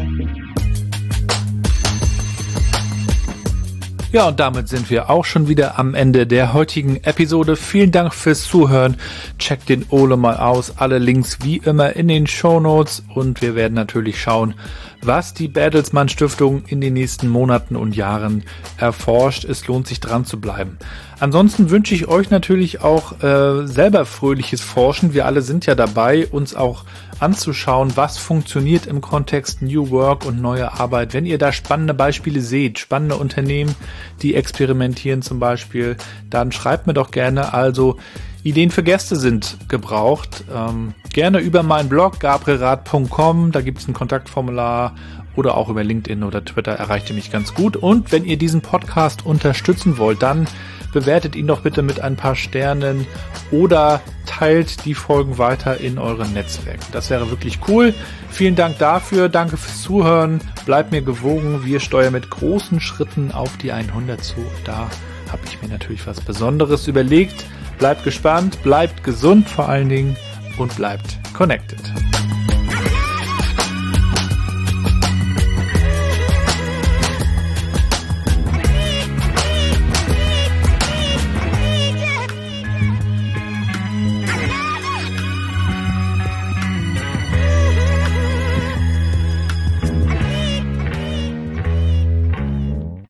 Ja, und damit sind wir auch schon wieder am Ende der heutigen Episode. Vielen Dank fürs Zuhören. Checkt den Ole mal aus. Alle Links wie immer in den Shownotes. Und wir werden natürlich schauen, was die Bertelsmann Stiftung in den nächsten Monaten und Jahren erforscht. Es lohnt sich dran zu bleiben. Ansonsten wünsche ich euch natürlich auch äh, selber fröhliches Forschen. Wir alle sind ja dabei, uns auch anzuschauen, was funktioniert im Kontext New Work und neue Arbeit. Wenn ihr da spannende Beispiele seht, spannende Unternehmen, die experimentieren zum Beispiel, dann schreibt mir doch gerne. Also Ideen für Gäste sind gebraucht. Ähm, gerne über meinen Blog gabrielrath punkt com, da gibt es ein Kontaktformular, oder auch über LinkedIn oder Twitter erreicht ihr mich ganz gut. Und wenn ihr diesen Podcast unterstützen wollt, dann bewertet ihn doch bitte mit ein paar Sternen oder teilt die Folgen weiter in eurem Netzwerk. Das wäre wirklich cool. Vielen Dank dafür. Danke fürs Zuhören. Bleibt mir gewogen. Wir steuern mit großen Schritten auf die hundert zu. Da habe ich mir natürlich was Besonderes überlegt. Bleibt gespannt, bleibt gesund vor allen Dingen und bleibt connected.